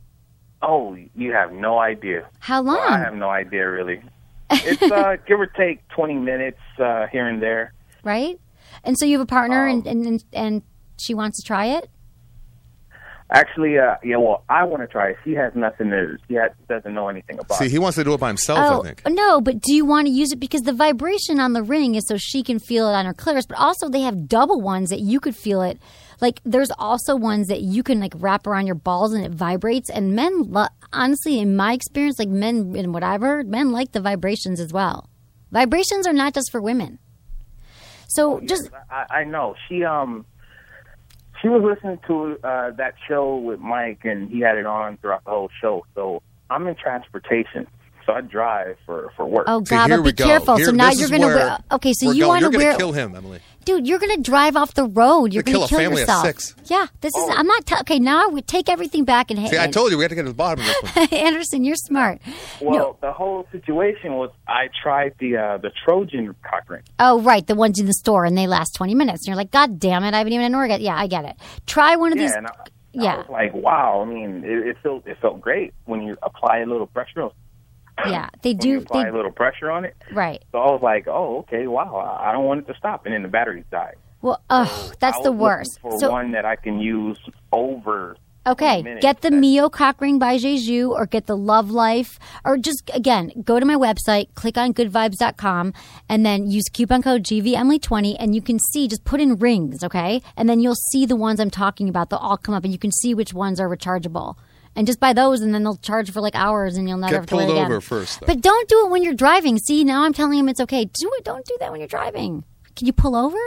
Oh, you have no idea. How long? Well, I have no idea, really. It's give or take 20 minutes here and there. Right? And so you have a partner, and she wants to try it? Actually, well, I want to try it. She has nothing to. Doesn't know anything about it. See, he wants to do it by himself, I think. No, but do you want to use it? Because the vibration on the ring is so she can feel it on her clitoris, but also they have double ones that you could feel it. Like, there's also ones that you can, like, wrap around your balls and it vibrates. And men, honestly, in my experience, like, men and whatever, men like the vibrations as well. Vibrations are not just for women. So just... I know. She was listening to that show with Mike, and he had it on throughout the whole show. So I'm in transportation. So I drive for work. Oh, God, but be careful. So now you're going to wear... Okay, so you want to wear... You're going to kill him, Emily. Dude, you're going to drive off the road. You're going to kill yourself. Kill a family of 6. Yeah, this is... I'm not... Okay, now we take everything back and... See, I told you we had to get to the bottom of this one. Anderson, you're smart. Well, the whole situation was I tried the Trojan cock ring. Oh, right, the ones in the store, and they last 20 minutes. And you're like, God damn it, I haven't even had an orgasm. Yeah, I get it. Try one of these... And I was like, wow. I mean, it felt great when you apply a little pressure. Yeah, they do. Apply a little pressure on it. Right. So I was like, oh, okay, wow. I don't want it to stop. And then the batteries died. Well, that's the worst. For one that I can use over. Okay, get the Mio cock ring by Jeju, or get the Love Life, or just, again, go to my website, click on goodvibes.com, and then use coupon code GVEmily20, and you can see, just put in rings, okay? And then you'll see the ones I'm talking about. They'll all come up, and you can see which ones are rechargeable. And just buy those, and then they'll charge for like hours, and you'll never have to wear it again. Get pulled over first, though. But don't do it when you're driving. See, now I'm telling him it's okay. Don't do that when you're driving. Can you pull over?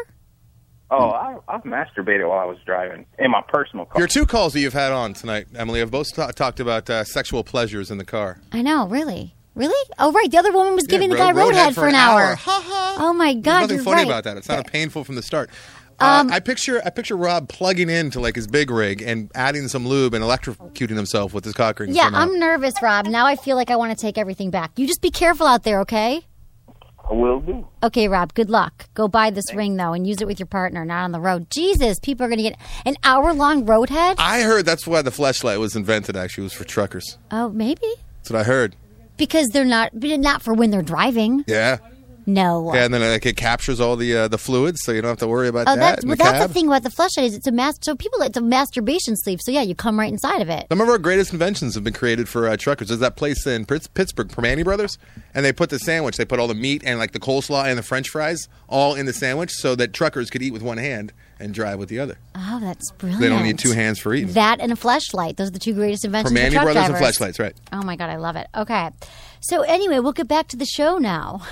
Oh, I've masturbated while I was driving in my personal car. Your 2 calls that you've had on tonight, Emily, have both talked about sexual pleasures in the car. I know, really? Really? Oh, right. The other woman was giving the guy roadhead for an hour. Oh, my God, There's nothing funny about that. It sounded painful from the start. I picture Rob plugging into like his big rig and adding some lube and electrocuting himself with his cock ring. Yeah, I'm nervous, Rob. Now I feel like I want to take everything back. You just be careful out there, okay? I will do. Okay, Rob, good luck. Go buy this ring, though, and use it with your partner, not on the road. Jesus, people are going to get an hour-long roadhead? I heard that's why the Fleshlight was invented, actually. It was for truckers. Oh, maybe. That's what I heard. Because they're not for when they're driving. Yeah. No. Yeah, and then it captures all the fluids, so you don't have to worry about that. That's the thing about the Fleshlight is it's a masturbation sleeve. So yeah, you come right inside of it. Some of our greatest inventions have been created for truckers. There's that place in Pittsburgh, Permane Brothers, and they put the sandwich. They put all the meat and like the coleslaw and the French fries all in the sandwich, so that truckers could eat with one hand and drive with the other. Oh, that's brilliant. They don't need 2 hands for eating. That and a Fleshlight. Those are the 2 greatest inventions Permane for truck Brothers drivers. and Fleshlights, right? Oh my God, I love it. Okay. So anyway, we'll get back to the show now.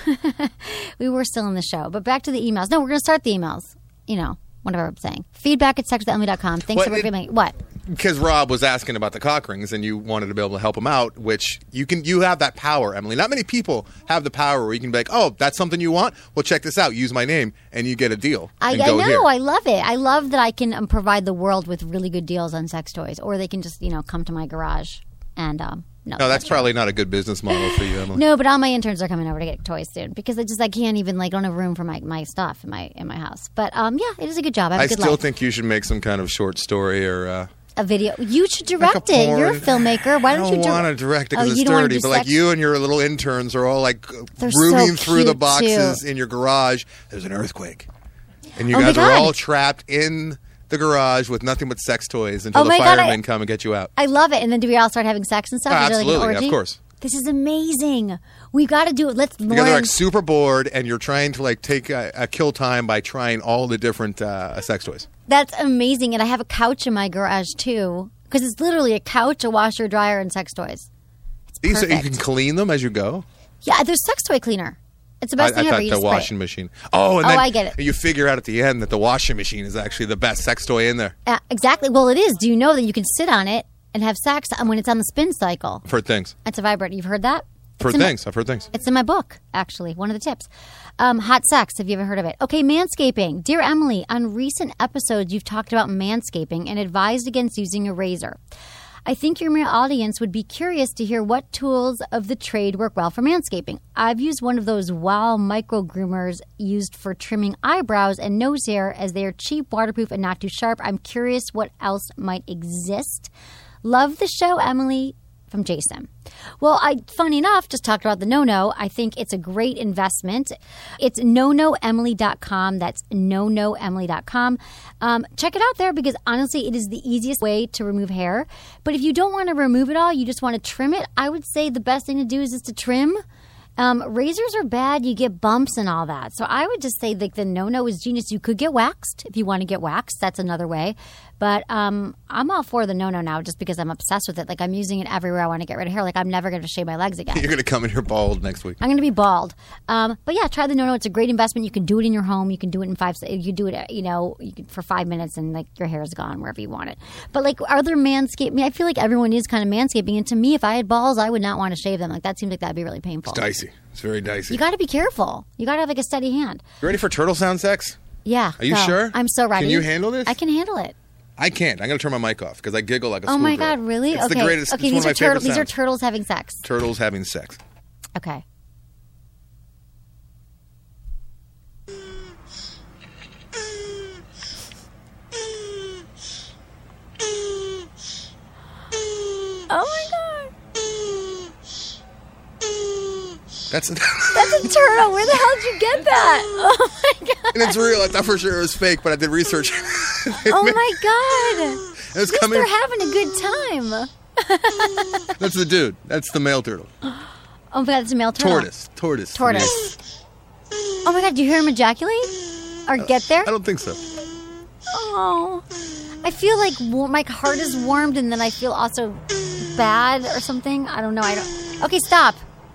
We were still in the show, but back to the emails. No, we're going to start the emails. You know, whatever I'm saying. Feedback@sexwithemily.com. Thanks for everything. What? Because Rob was asking about the cock rings, and you wanted to be able to help him out, which you have that power, Emily. Not many people have the power where you can be like, oh, that's something you want? Well, check this out. Use my name, and you get a deal. I know. Here. I love it. I love that I can provide the world with really good deals on sex toys, or they can just, come to my garage and No, that's probably not a good business model for you, Emily. No, but all my interns are coming over to get toys soon because I can't even don't have room for my stuff in my house. But yeah, it is a good job. I still think you should make some kind of short story or a video. You should direct it. You're a filmmaker. Why don't you? I don't want to direct it because it's dirty. But you and your little interns are all rooming through the boxes in your garage. There's an earthquake, and you guys are all trapped in the garage with nothing but sex toys until the firemen come and get you out. I love it. And then do we all start having sex and stuff? Absolutely, of course. This is amazing. We've got to do it. Let's. You guys are super bored, and you're trying to take a kill time by trying all the different sex toys. That's amazing, and I have a couch in my garage too because it's literally a couch, a washer, dryer, and sex toys. It's perfect. So you can clean them as you go. Yeah, there's sex toy cleaner. It's the best thing ever. I thought the washing machine. Oh, and then I get it. You figure out at the end that the washing machine is actually the best sex toy in there. Exactly. Well, it is. Do you know that you can sit on it and have sex when it's on the spin cycle? I've heard things. It's a vibrator. You've heard that? I've heard things. It's in my book, actually. One of the tips. Hot sex. Have you ever heard of it? Okay, manscaping. Dear Emily, on recent episodes, you've talked about manscaping and advised against using a razor. I think your audience would be curious to hear what tools of the trade work well for manscaping. I've used one of those WOW micro groomers used for trimming eyebrows and nose hair as they are cheap, waterproof, and not too sharp. I'm curious what else might exist. Love the show, Emily. From Jason. Well, funny enough, just talked about the No-No. I think it's a great investment. It's nonoemily.com. That's nonoemily.com. Check it out there because honestly, it is the easiest way to remove hair. But if you don't want to remove it all, you just want to trim it, I would say the best thing to do is just to trim. Razors are bad. You get bumps and all that. So I would just say the No-No is genius. You could get waxed if you want to get waxed. That's another way. But I'm all for the no-no now just because I'm obsessed with it. Like, I'm using it everywhere I want to get rid of hair. Like, I'm never going to shave my legs again. You're going to come in here bald next week. I'm going to be bald. But yeah, try the no-no. It's a great investment. You can do it in your home. You can do it in you do it, for 5 minutes and like your hair is gone wherever you want it. But like, are there manscaping? I feel like everyone is kind of manscaping. And to me, if I had balls, I would not want to shave them. Like, that seems like that'd be really painful. It's dicey. It's very dicey. You got to be careful. You got to have like a steady hand. You ready for turtle sound sex? Yeah. Are you sure? I'm so ready. Can you handle this? I can handle it. I can't. I'm going to turn my mic off because I giggle like a Oh schoolgirl. my God, really? It's okay. the greatest. Okay, it's one of my favorite these are sounds. turtles having sex. Turtles having sex. Okay. Oh my God. That's a turtle. Where the hell did you get that? Oh my God. And it's real. I thought for sure it was fake, but I did research. Oh my God. It's At least coming. they're having a good time. That's the dude. That's the male turtle. Oh my God, it's a male turtle. Tortoise. Oh my God, do you hear him ejaculate? Or get there? I don't think so. Oh. I feel like my heart is warmed and then I feel also bad or something. I don't know. Okay, stop.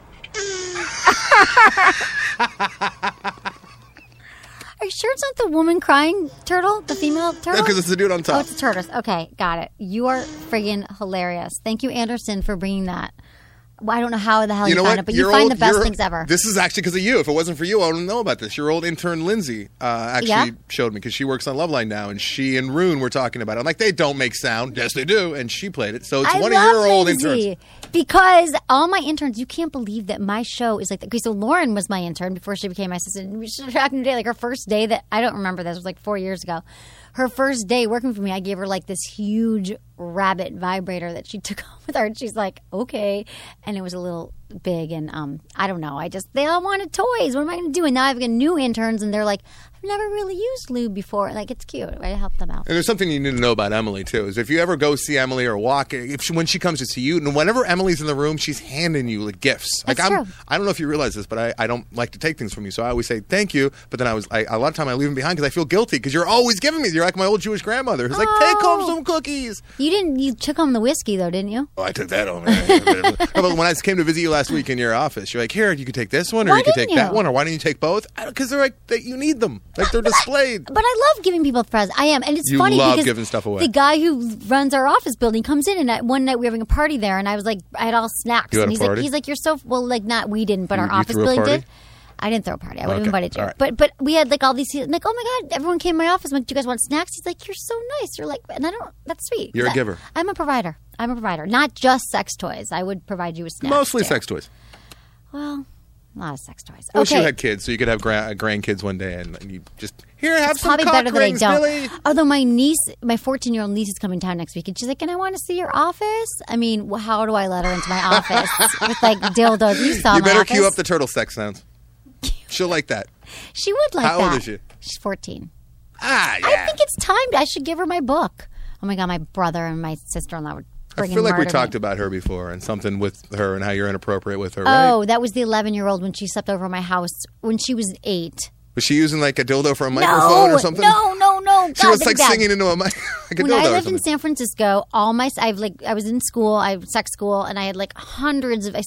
Are you sure it's not the woman crying turtle? The female turtle? No, because it's the dude on top. Oh, it's a tortoise. Okay, got it. You are friggin' hilarious. Thank you, Anderson, for bringing that. Well, I don't know how the hell you found it, but you find the best things ever. This is actually because of you. If it wasn't for you, I wouldn't know about this. Your old intern, Lindsay, actually showed me because she works on Loveline now, and she and Rune were talking about it. I'm like, they don't make sound. Yes, they do. And she played it. So it's one of your old interns. Because all my interns, you can't believe that my show is like that. Okay, so Lauren was my intern before she became my assistant. We should back in the day, like her first day that, I don't remember this, it was like 4 years ago. Her first day working for me, I gave her like this huge rabbit vibrator that she took home with her. And she's like, okay. And it was a little big. And I don't know. They all wanted toys. What am I going to do? And now I've got new interns and they're like, I've never really used lube before. Like, it's cute. I help them out. And there's something you need to know about Emily, too, is if you ever go see Emily or walk, when she comes to see you, and whenever Emily's in the room, she's handing you like gifts. That's like true. I don't know if you realize this, but I don't like to take things from you. So I always say thank you, but then a lot of time I leave them behind because I feel guilty because you're always giving me. You're like my old Jewish grandmother who's like, take home some cookies. You took home the whiskey, though, didn't you? Oh, I took that home. But when I came to visit you last week in your office, you're like, here, you could take this one or you could take that one, or why don't you take both? Because they're like, you need them. Like they're displayed. But I love giving people presents. I am. And it's funny love because giving stuff away. The guy who runs our office building comes in and one night we were having a party there and I was like, I had all snacks. You had and a party? He's like, you're so, well, like not, we didn't, but our office threw a building party? did. I didn't throw a party. I would have invited you. All right. But we had like all these, like, oh my God, everyone came to my office. I'm like, do you guys want snacks? He's like, you're so nice. You're like, and that's sweet. You're a giver. I'm a provider. Not just sex toys. I would provide you with snacks. Mostly too. sex toys. Well, a lot of sex toys. I wish okay. you had kids so you could have grandkids one day and you just, here, have It's some probably cock better that I rings, don't. Billy. Although my 14-year-old niece is coming down next week, and she's like, "And I want to see your office." I mean, how do I let her into my office with like dildos? You saw You my better office. cue up the turtle sex sounds. She'll like that. She would like that. How old is she? She's 14. Yeah. I think it's time. I should give her my book. Oh my God, my brother and my sister-in-law would I feel like we talked about her before and something with her and how you're inappropriate with her, right? Oh, that was the 11-year-old when she slept over at my house when she was 8. Was she using like a dildo for a microphone or something? No. She was like singing into a mic, like a dildo or When I lived something. in San Francisco, I was in school, sex school, and I had like hundreds of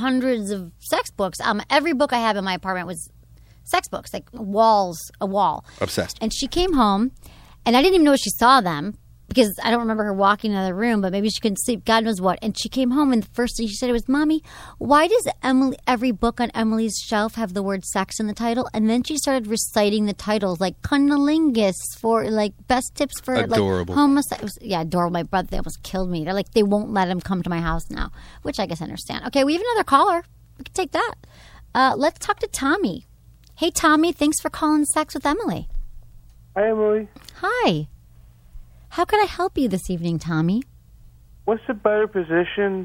sex books. Every book I have in my apartment was sex books, like a wall. Obsessed. And she came home, and I didn't even know she saw them because I don't remember her walking in the room, but maybe she couldn't sleep, God knows what. And she came home, and the first thing she said was, "Mommy, why does every book on Emily's shelf have the word sex in the title?" And then she started reciting the titles, like cunnilingus for like best tips for adorable. like homosexual. Yeah, adorable. My brother, they almost killed me. They're like, they won't let him come to my house now, which I guess I understand. Okay, we have another caller. We can take that. Let's talk to Tommy. Hey, Tommy, thanks for calling Sex with Emily. Hi, Emily. Hi. How can I help you this evening, Tommy? What's the better position,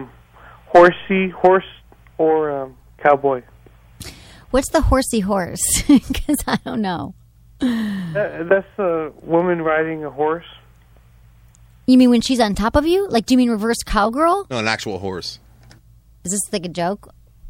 horse or cowboy? What's the horsey horse? Because I don't know. That's a woman riding a horse. You mean when she's on top of you? Like, do you mean reverse cowgirl? No, an actual horse. Is this like a joke?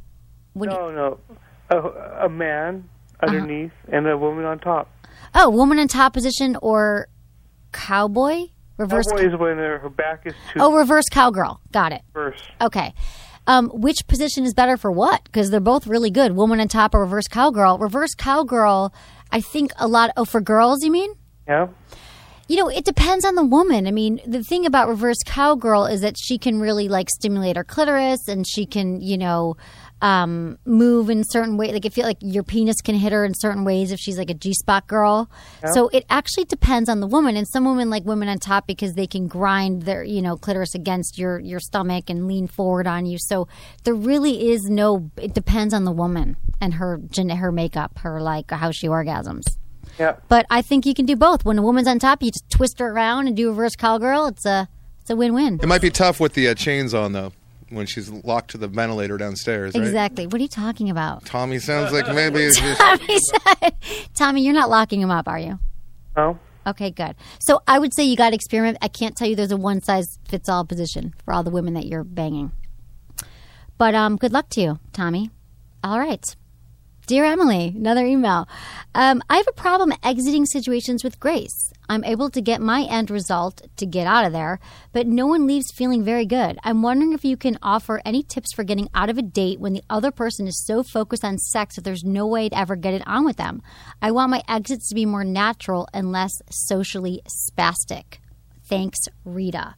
No. A man underneath and a woman on top. Oh, woman on top position or cowboy? Reverse cowboy is when her back is to... Oh, reverse cowgirl. Got it. Reverse. Okay. Which position is better for what? Because they're both really good. Woman on top or reverse cowgirl. Reverse cowgirl, I think a lot... Oh, for girls, you mean? Yeah. You know, it depends on the woman. I mean, the thing about reverse cowgirl is that she can really, like, stimulate her clitoris and she can, you know, move in certain ways. Like, I feel like your penis can hit her in certain ways if she's, like, a G-spot girl. Yeah. So it actually depends on the woman. And some women like women on top because they can grind their, you know, clitoris against your stomach and lean forward on you. So there really is no – it depends on the woman and her makeup, her, like, how she orgasms. Yeah. But I think you can do both. When a woman's on top, you just twist her around and do reverse cowgirl. It's a win-win. It might be tough with the chains on, though, when she's locked to the ventilator downstairs, right? Exactly. What are you talking about? Tommy sounds like maybe it's just... Tommy, you're not locking him up, are you? No. Okay, good. So I would say you got to experiment. I can't tell you there's a one-size-fits-all position for all the women that you're banging. But good luck to you, Tommy. All right. Dear Emily, another email. I have a problem exiting situations with grace. I'm able to get my end result to get out of there, but no one leaves feeling very good. I'm wondering if you can offer any tips for getting out of a date when the other person is so focused on sex that there's no way to ever get it on with them. I want my exits to be more natural and less socially spastic. Thanks, Rita.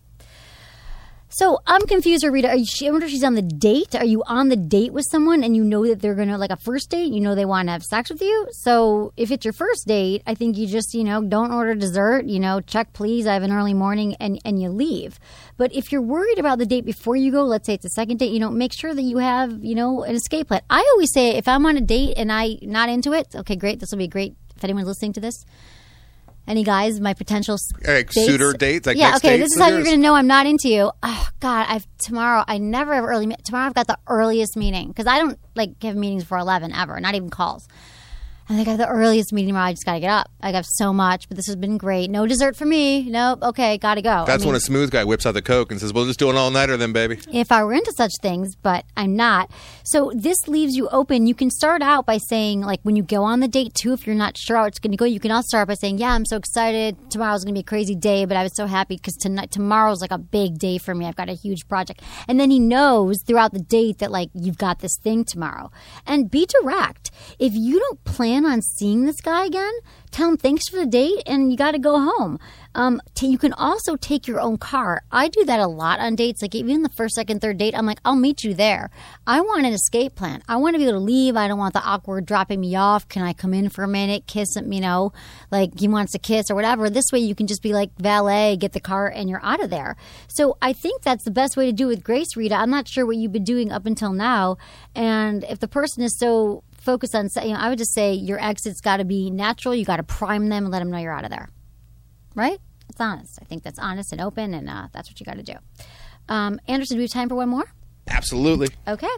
So I'm confused, Rita. I wonder if she's on the date. Are you on the date with someone and you know that they're going to, like a first date, you know they want to have sex with you? So if it's your first date, I think you just, you know, don't order dessert, you know, check please, I have an early morning, and you leave. But if you're worried about the date before you go, let's say it's a second date, you know, make sure that you have, you know, an escape plan. I always say if I'm on a date and I'm not into it, okay, great, this will be great if anyone's listening to this. Any guys, my potential suitor dates? Like yeah, okay, dates this is how you're going to know I'm not into you. Oh, God, tomorrow, I never have early tomorrow I've got the earliest meeting because I don't, like, have meetings before 11 ever, not even calls. I think I have the earliest meeting tomorrow. I just got to get up. I got so much, but this has been great. No dessert for me. Nope. Okay, got to go. That's when a smooth guy whips out the Coke and says, we'll just do an all-nighter then, baby. If I were into such things, but I'm not. So this leaves you open. You can start out by saying, like, when you go on the date, too, if you're not sure how it's going to go, you can also start by saying, yeah, I'm so excited. Tomorrow's going to be a crazy day, but I was so happy because tomorrow's, like, a big day for me. I've got a huge project. And then he knows throughout the date that, like, you've got this thing tomorrow. And be direct. If you don't plan on seeing this guy again, tell him thanks for the date and you got to go home. You can also take your own car. I do that a lot on dates. Like even the first, second, third date, I'm like, I'll meet you there. I want an escape plan. I want to be able to leave. I don't want the awkward dropping me off. Can I come in for a minute, kiss him, you know, like he wants to kiss or whatever. This way you can just be like valet, get the car and you're out of there. So I think that's the best way to do it with grace, Rita. I'm not sure what you've been doing up until now. And if the person is so focus on, you know, I would just say your exit's got to be natural. You got to prime them and let them know you're out of there. Right? It's honest. I think that's honest and open, and that's what you got to do. Anderson, do we have time for one more? Absolutely. Okay.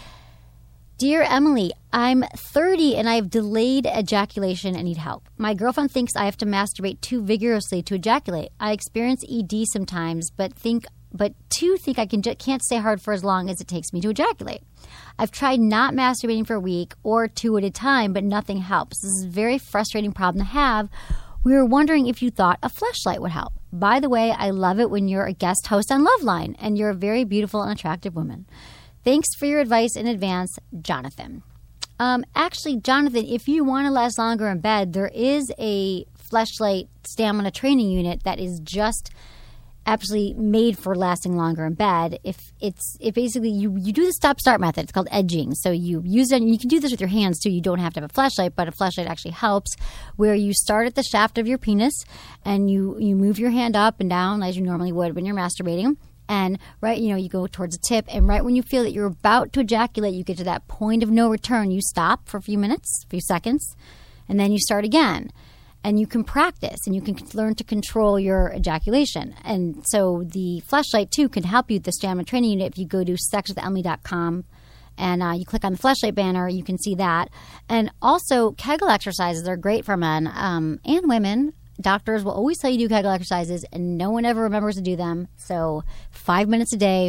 Dear Emily, I'm 30 and I have delayed ejaculation and need help. My girlfriend thinks I have to masturbate too vigorously to ejaculate. I experience ED sometimes, but think I can't stay hard for as long as it takes me to ejaculate. I've tried not masturbating for a week or two at a time, but nothing helps. This is a very frustrating problem to have. We were wondering if you thought a fleshlight would help. By the way, I love it when you're a guest host on Loveline, and you're a very beautiful and attractive woman. Thanks for your advice in advance, Jonathan. Actually, Jonathan, if you want to last longer in bed, there is a fleshlight stamina training unit that is just absolutely made for lasting longer in bed. If basically you do the stop-start method. It's called edging. So you use it, and you can do this with your hands too. You don't have to have a fleshlight, but a fleshlight actually helps, where you start at the shaft of your penis and you move your hand up and down as you normally would when you're masturbating. And you go towards the tip, and right when you feel that you're about to ejaculate, you get to that point of no return, you stop for a few minutes, a few seconds, and then you start again. And you can practice, and you can learn to control your ejaculation. And so the fleshlight, too, can help you with the stamina training unit. If you go to sexwithemily.com and you click on the fleshlight banner, you can see that. And also, Kegel exercises are great for men and women. Doctors will always tell you to do Kegel exercises, and no one ever remembers to do them. So 5 minutes a day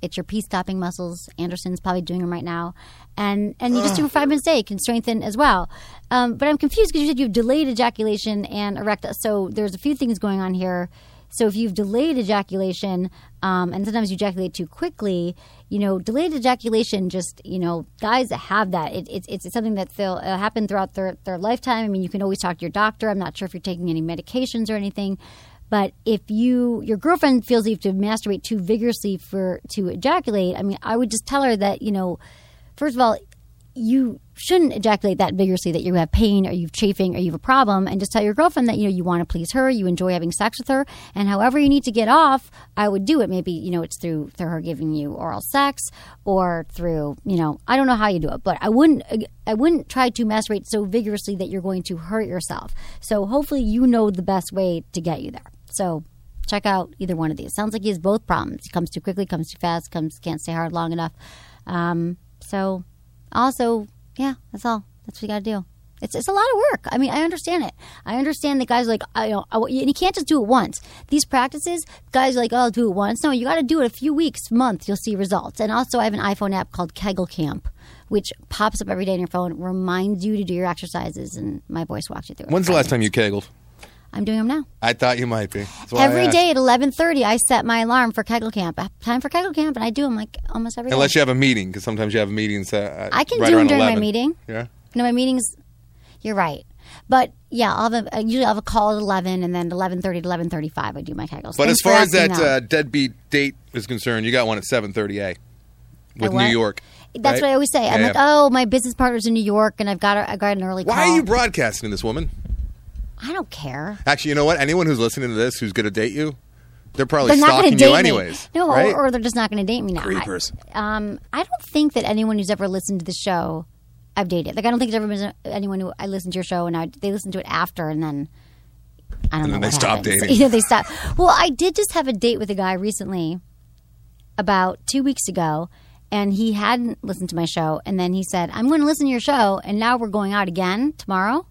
It's your pee-stopping muscles. Anderson's probably doing them right now. And you just do 5 minutes a day. It can strengthen as well. But I'm confused because you said you have delayed ejaculation and erectile. So there's a few things going on here. So if you've delayed ejaculation, and sometimes you ejaculate too quickly, delayed ejaculation just, guys that have that, it's something that they'll happen throughout their lifetime. I mean, you can always talk to your doctor. I'm not sure if you're taking any medications or anything. But if your girlfriend feels you have to masturbate too vigorously to ejaculate, I mean, I would just tell her that, first of all, you shouldn't ejaculate that vigorously, that you have pain or you've chafing or you have a problem, and just tell your girlfriend that, you want to please her, you enjoy having sex with her, and however you need to get off, I would do it. Maybe, it's through her giving you oral sex or through, I don't know how you do it, but I wouldn't try to masturbate so vigorously that you're going to hurt yourself. So hopefully you know the best way to get you there. So check out either one of these. Sounds like he has both problems. He comes too quickly, comes too fast, can't stay hard long enough. So also, yeah, that's all. That's what you got to do. It's a lot of work. I mean, I understand it. I understand that guys are like, and you can't just do it once. These practices, guys are like, oh, I'll do it once. No, you got to do it a few weeks, month, you'll see results. And also I have an iPhone app called Kegel Camp, which pops up every day on your phone, reminds you to do your exercises, and my voice walks you through it. When's the last time you kegled? I'm doing them now. I thought you might be. Every day at 11:30, I set my alarm for Kegel Camp. Time for Kegel Camp, and I do them like almost every day. Unless you have a meeting, because sometimes you have meetings I can right do them during 11. my meeting. Yeah? No, my meetings, you're right. But, yeah, usually I'll have a call at 11, and then 11:30 to 11:35, I do my Kegels. But as far as that deadbeat date is concerned, you got one at 7:30 with New York. That's what I always say. I'm like, oh, my business partner's in New York, and I got an early call. Why are you broadcasting this, woman? I don't care. Actually, you know what? Anyone who's listening to this who's going to date you, they're probably stalking you anyways. No, right? or they're just not going to date me now. Creepers. I don't think that anyone who's ever listened to the show I've dated. Like, I don't think there's ever been anyone who I listened to your show and they listened to it after, and then I don't know. And then they stopped dating. Yeah, they stopped. Well, I did just have a date with a guy recently, about 2 weeks ago, and he hadn't listened to my show, and then he said, "I'm going to listen to your show, and now we're going out again tomorrow."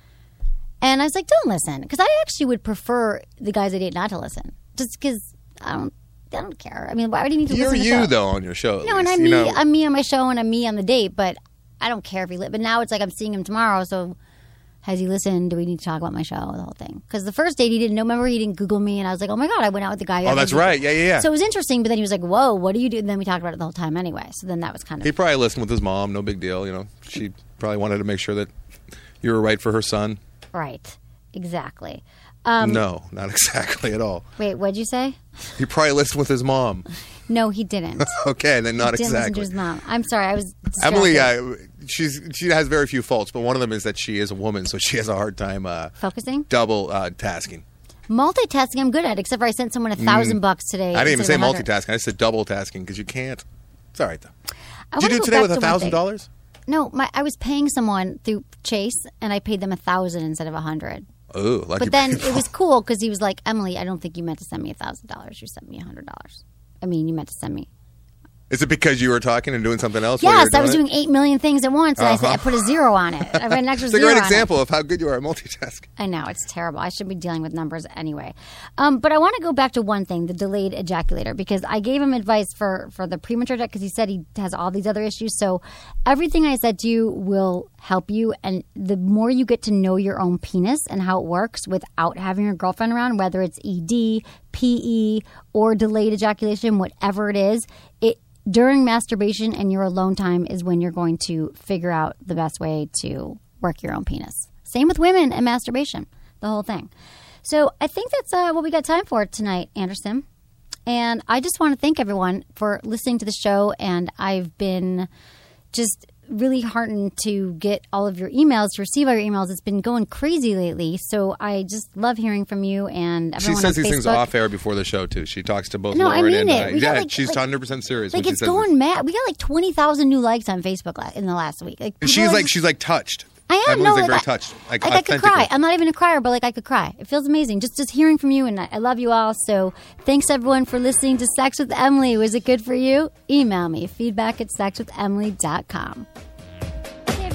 And I was like, don't listen. Because I actually would prefer the guys I date not to listen. Just because I don't care. I mean, why do you need to listen to the show? You're you, though, on your show. No, and I'm me on my show and I'm me on the date. But I don't care if he But now it's like I'm seeing him tomorrow. So has he listened? Do we need to talk about my show? The whole thing. Because the first date he didn't know. Remember, he didn't Google me. And I was like, oh, my God, I went out with the guy. Oh, that's right. Yeah. So it was interesting. But then he was like, whoa, what do you do? And then we talked about it the whole time anyway. So then that was kind of. He probably listened with his mom. No big deal. She probably wanted to make sure that you were right for her son. Right. Exactly. No, not exactly at all. Wait, what'd you say? He probably listened with his mom. No, he didn't. Okay, then not he didn't exactly. Listen to his mom. I'm sorry, I was distracted. Emily, she has very few faults, but one of them is that she is a woman, so she has a hard time focusing, double tasking. Multitasking, I'm good at, except for I sent someone $1,000 today. I didn't even say multitasking. I said double tasking because you can't. It's all right though. Did you do today with $1,000? No, I was paying someone through Chase, and I paid them $1,000 instead of $100. Oh, lucky But then people. it was cool because he was like, Emily, I don't think you meant to send me $1,000. You sent me $100. I mean, you meant to send me. Is it because you were talking and doing something else? Yes, I was doing 8 million things at once, and I put a zero on it. I read an extra zero. It's a great example of how good you are at multitasking. I know, it's terrible. I should be dealing with numbers anyway. But I want to go back to one thing, the delayed ejaculator, because I gave him advice for the premature ejaculation because he said he has all these other issues. So everything I said to you will help you. And the more you get to know your own penis and how it works without having your girlfriend around, whether it's ED, PE, or delayed ejaculation, whatever it is, during masturbation and your alone time is when you're going to figure out the best way to work your own penis. Same with women and masturbation, the whole thing. So I think that's what we got time for tonight, Anderson. And I just want to thank everyone for listening to the show. And I've been just really heartened to get all of your emails, to receive all your emails. It's been going crazy lately. So I just love hearing from you and everyone. She says on these Facebook. things off air before the show, too. She talks to both No, Lauren I mean and it. We got she's 100% serious. Like, when it's she says going this. mad. We got like 20,000 new likes on Facebook in the last week. Like, She's like touched. I am. Emily's No, very touched. I could cry. I'm not even a crier, but I could cry. It feels amazing. Just hearing from you, and I love you all. So thanks everyone for listening to Sex with Emily. Was it good for you? Email me, feedback@sexwithemily.com. Hey everyone.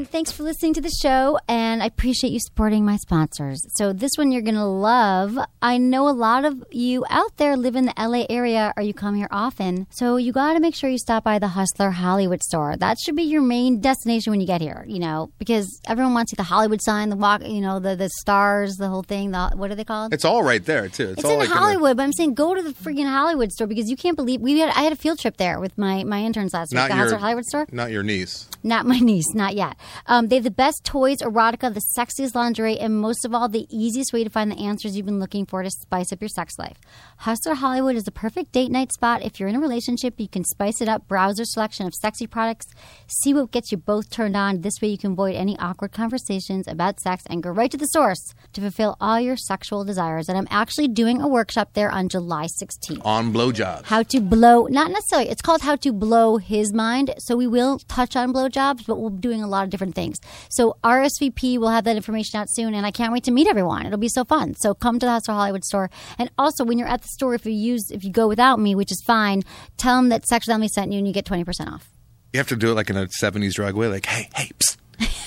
everybody. Thanks for listening to the show, and I appreciate you supporting my sponsors. So this one you're going to love. I know a lot of you out there live in the LA area or you come here often, so you got to make sure you stop by the Hustler Hollywood store. That should be your main destination when you get here, because everyone wants to see the Hollywood sign, the walk, the stars, the whole thing. What are they called? It's all right there, too. It's all in Hollywood, but I'm saying go to the freaking Hollywood store because you can't believe I had a field trip there with my interns last week. The Hustler Hollywood store? Not your niece. Not my niece, not yet. They have the best toys, erotica, the sexiest lingerie, and most of all, the easiest way to find the answers you've been looking for to spice up your sex life. Hustler Hollywood is the perfect date night spot. If you're in a relationship, you can spice it up, browse their selection of sexy products, see what gets you both turned on. This way you can avoid any awkward conversations about sex and go right to the source to fulfill all your sexual desires. And I'm actually doing a workshop there on July 16th. On blowjobs. How to blow, not necessarily, it's called How to Blow His Mind. So we will touch on blowjobs, but we'll be doing a lot of different things. So RSVP, will have that information out soon, and I can't wait to meet everyone. It'll be so fun. So come to the Hustler Hollywood store. And also, when you're at the store, if you go without me, which is fine, tell them that Sex with Emily sent you, and you get 20% off. You have to do it like in a 70s drug way, like, hey, psst.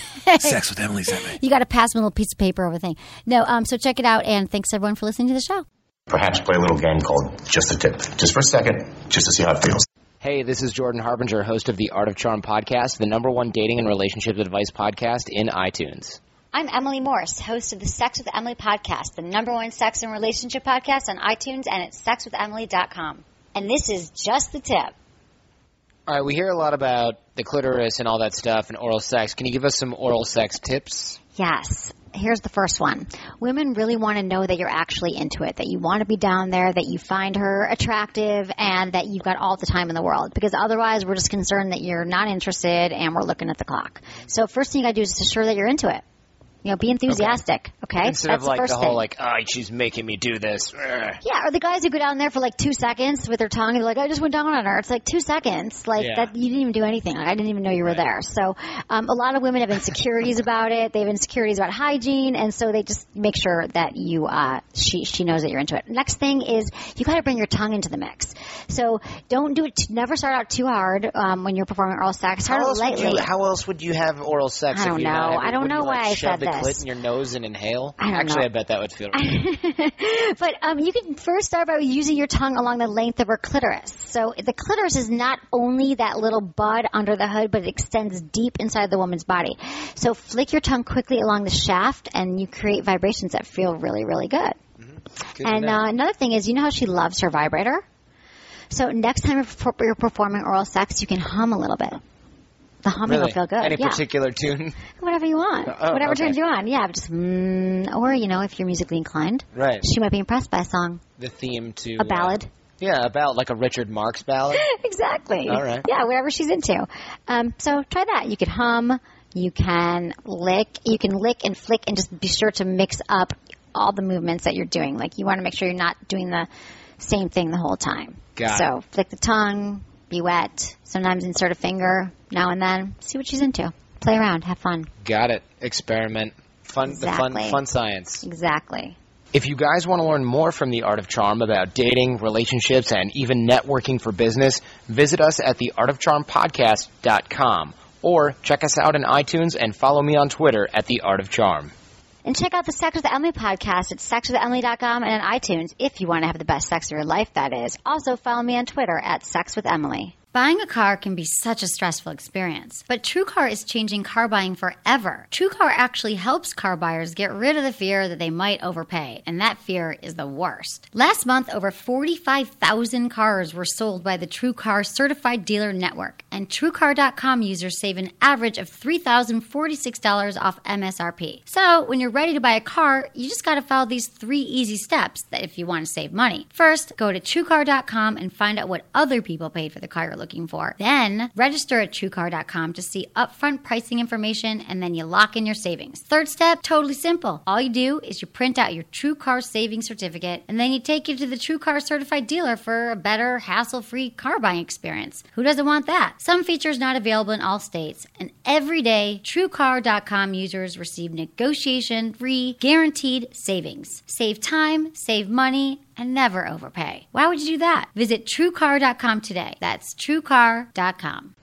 Sex with Emily sent me. You got to pass them a little piece of paper over the thing. No, so check it out, and thanks everyone for listening to the show. Perhaps play a little game called Just a Tip, just for a second, just to see how it feels. Hey, this is Jordan Harbinger, host of the Art of Charm podcast, the #1 dating and relationship advice podcast in iTunes. I'm Emily Morse, host of the Sex with Emily podcast, the #1 sex and relationship podcast on iTunes and at sexwithemily.com. And this is Just the Tip. All right, we hear a lot about the clitoris and all that stuff and oral sex. Can you give us some oral sex tips? Yes. Here's the first one. Women really want to know that you're actually into it, that you want to be down there, that you find her attractive, and that you've got all the time in the world. Because otherwise, we're just concerned that you're not interested and we're looking at the clock. So first thing you got to do is just assure that you're into it. Be enthusiastic, okay? Instead That's of like the first the whole thing. she's making me do this. Ugh. Yeah, or the guys who go down there for like 2 seconds with their tongue and they're like, I just went down on her. It's like 2 seconds. That you didn't even do anything. I didn't even know you were there. So a lot of women have insecurities about it. They have insecurities about hygiene, and so they just make sure that she knows that you're into it. Next thing is you got to bring your tongue into the mix. So don't do it. Never start out too hard when you're performing oral sex. Start lightly. How else would you have oral sex? I don't know. I don't know why I said this. Shove the clit in your nose and inhale? I bet that would feel right. But you can first start by using your tongue along the length of her clitoris. So the clitoris is not only that little bud under the hood, but it extends deep inside the woman's body. So flick your tongue quickly along the shaft, and you create vibrations that feel really, really good. Mm-hmm. And another thing is, you know how she loves her vibrator? So next time you're performing oral sex, you can hum a little bit. The humming will feel good. Any particular tune? Whatever you want. Whatever turns you on. Yeah, just or if you're musically inclined. Right. She might be impressed by a song. The theme to a ballad. About like a Richard Marx ballad. Exactly. All right. Yeah, whatever she's into. So try that. You can hum. You can lick. You can lick and flick, and just be sure to mix up all the movements that you're doing. Like you want to make sure you're not doing the same thing the whole time. So flick the tongue. Be wet. Sometimes insert a finger now and then. See what she's into. Play around. Have fun. Got it. Experiment. Fun. Exactly. The fun science. Exactly. If you guys want to learn more from the Art of Charm about dating, relationships, and even networking for business, visit us at theartofcharmpodcast.com or check us out on iTunes and follow me on Twitter at The Art of Charm. And check out the Sex with Emily podcast at sexwithemily.com and on iTunes if you want to have the best sex of your life, that is. Also, follow me on Twitter at sexwithemily. Buying a car can be such a stressful experience, but TrueCar is changing car buying forever. TrueCar actually helps car buyers get rid of the fear that they might overpay, and that fear is the worst. Last month, over 45,000 cars were sold by the TrueCar Certified Dealer Network, and TrueCar.com users save an average of $3,046 off MSRP. So, when you're ready to buy a car, you just gotta follow these 3 easy steps that if you want to save money. First, go to TrueCar.com and find out what other people paid for the car you're looking for. Then, register at TrueCar.com to see upfront pricing information, and then you lock in your savings. Third step, totally simple. All you do is you print out your TrueCar savings certificate, and then you take it to the TrueCar certified dealer for a better, hassle-free car buying experience. Who doesn't want that? Some features not available in all states, and every day, TrueCar.com users receive negotiation-free, guaranteed savings. Save time, save money, and never overpay. Why would you do that? Visit TrueCar.com today. That's TrueCar.com.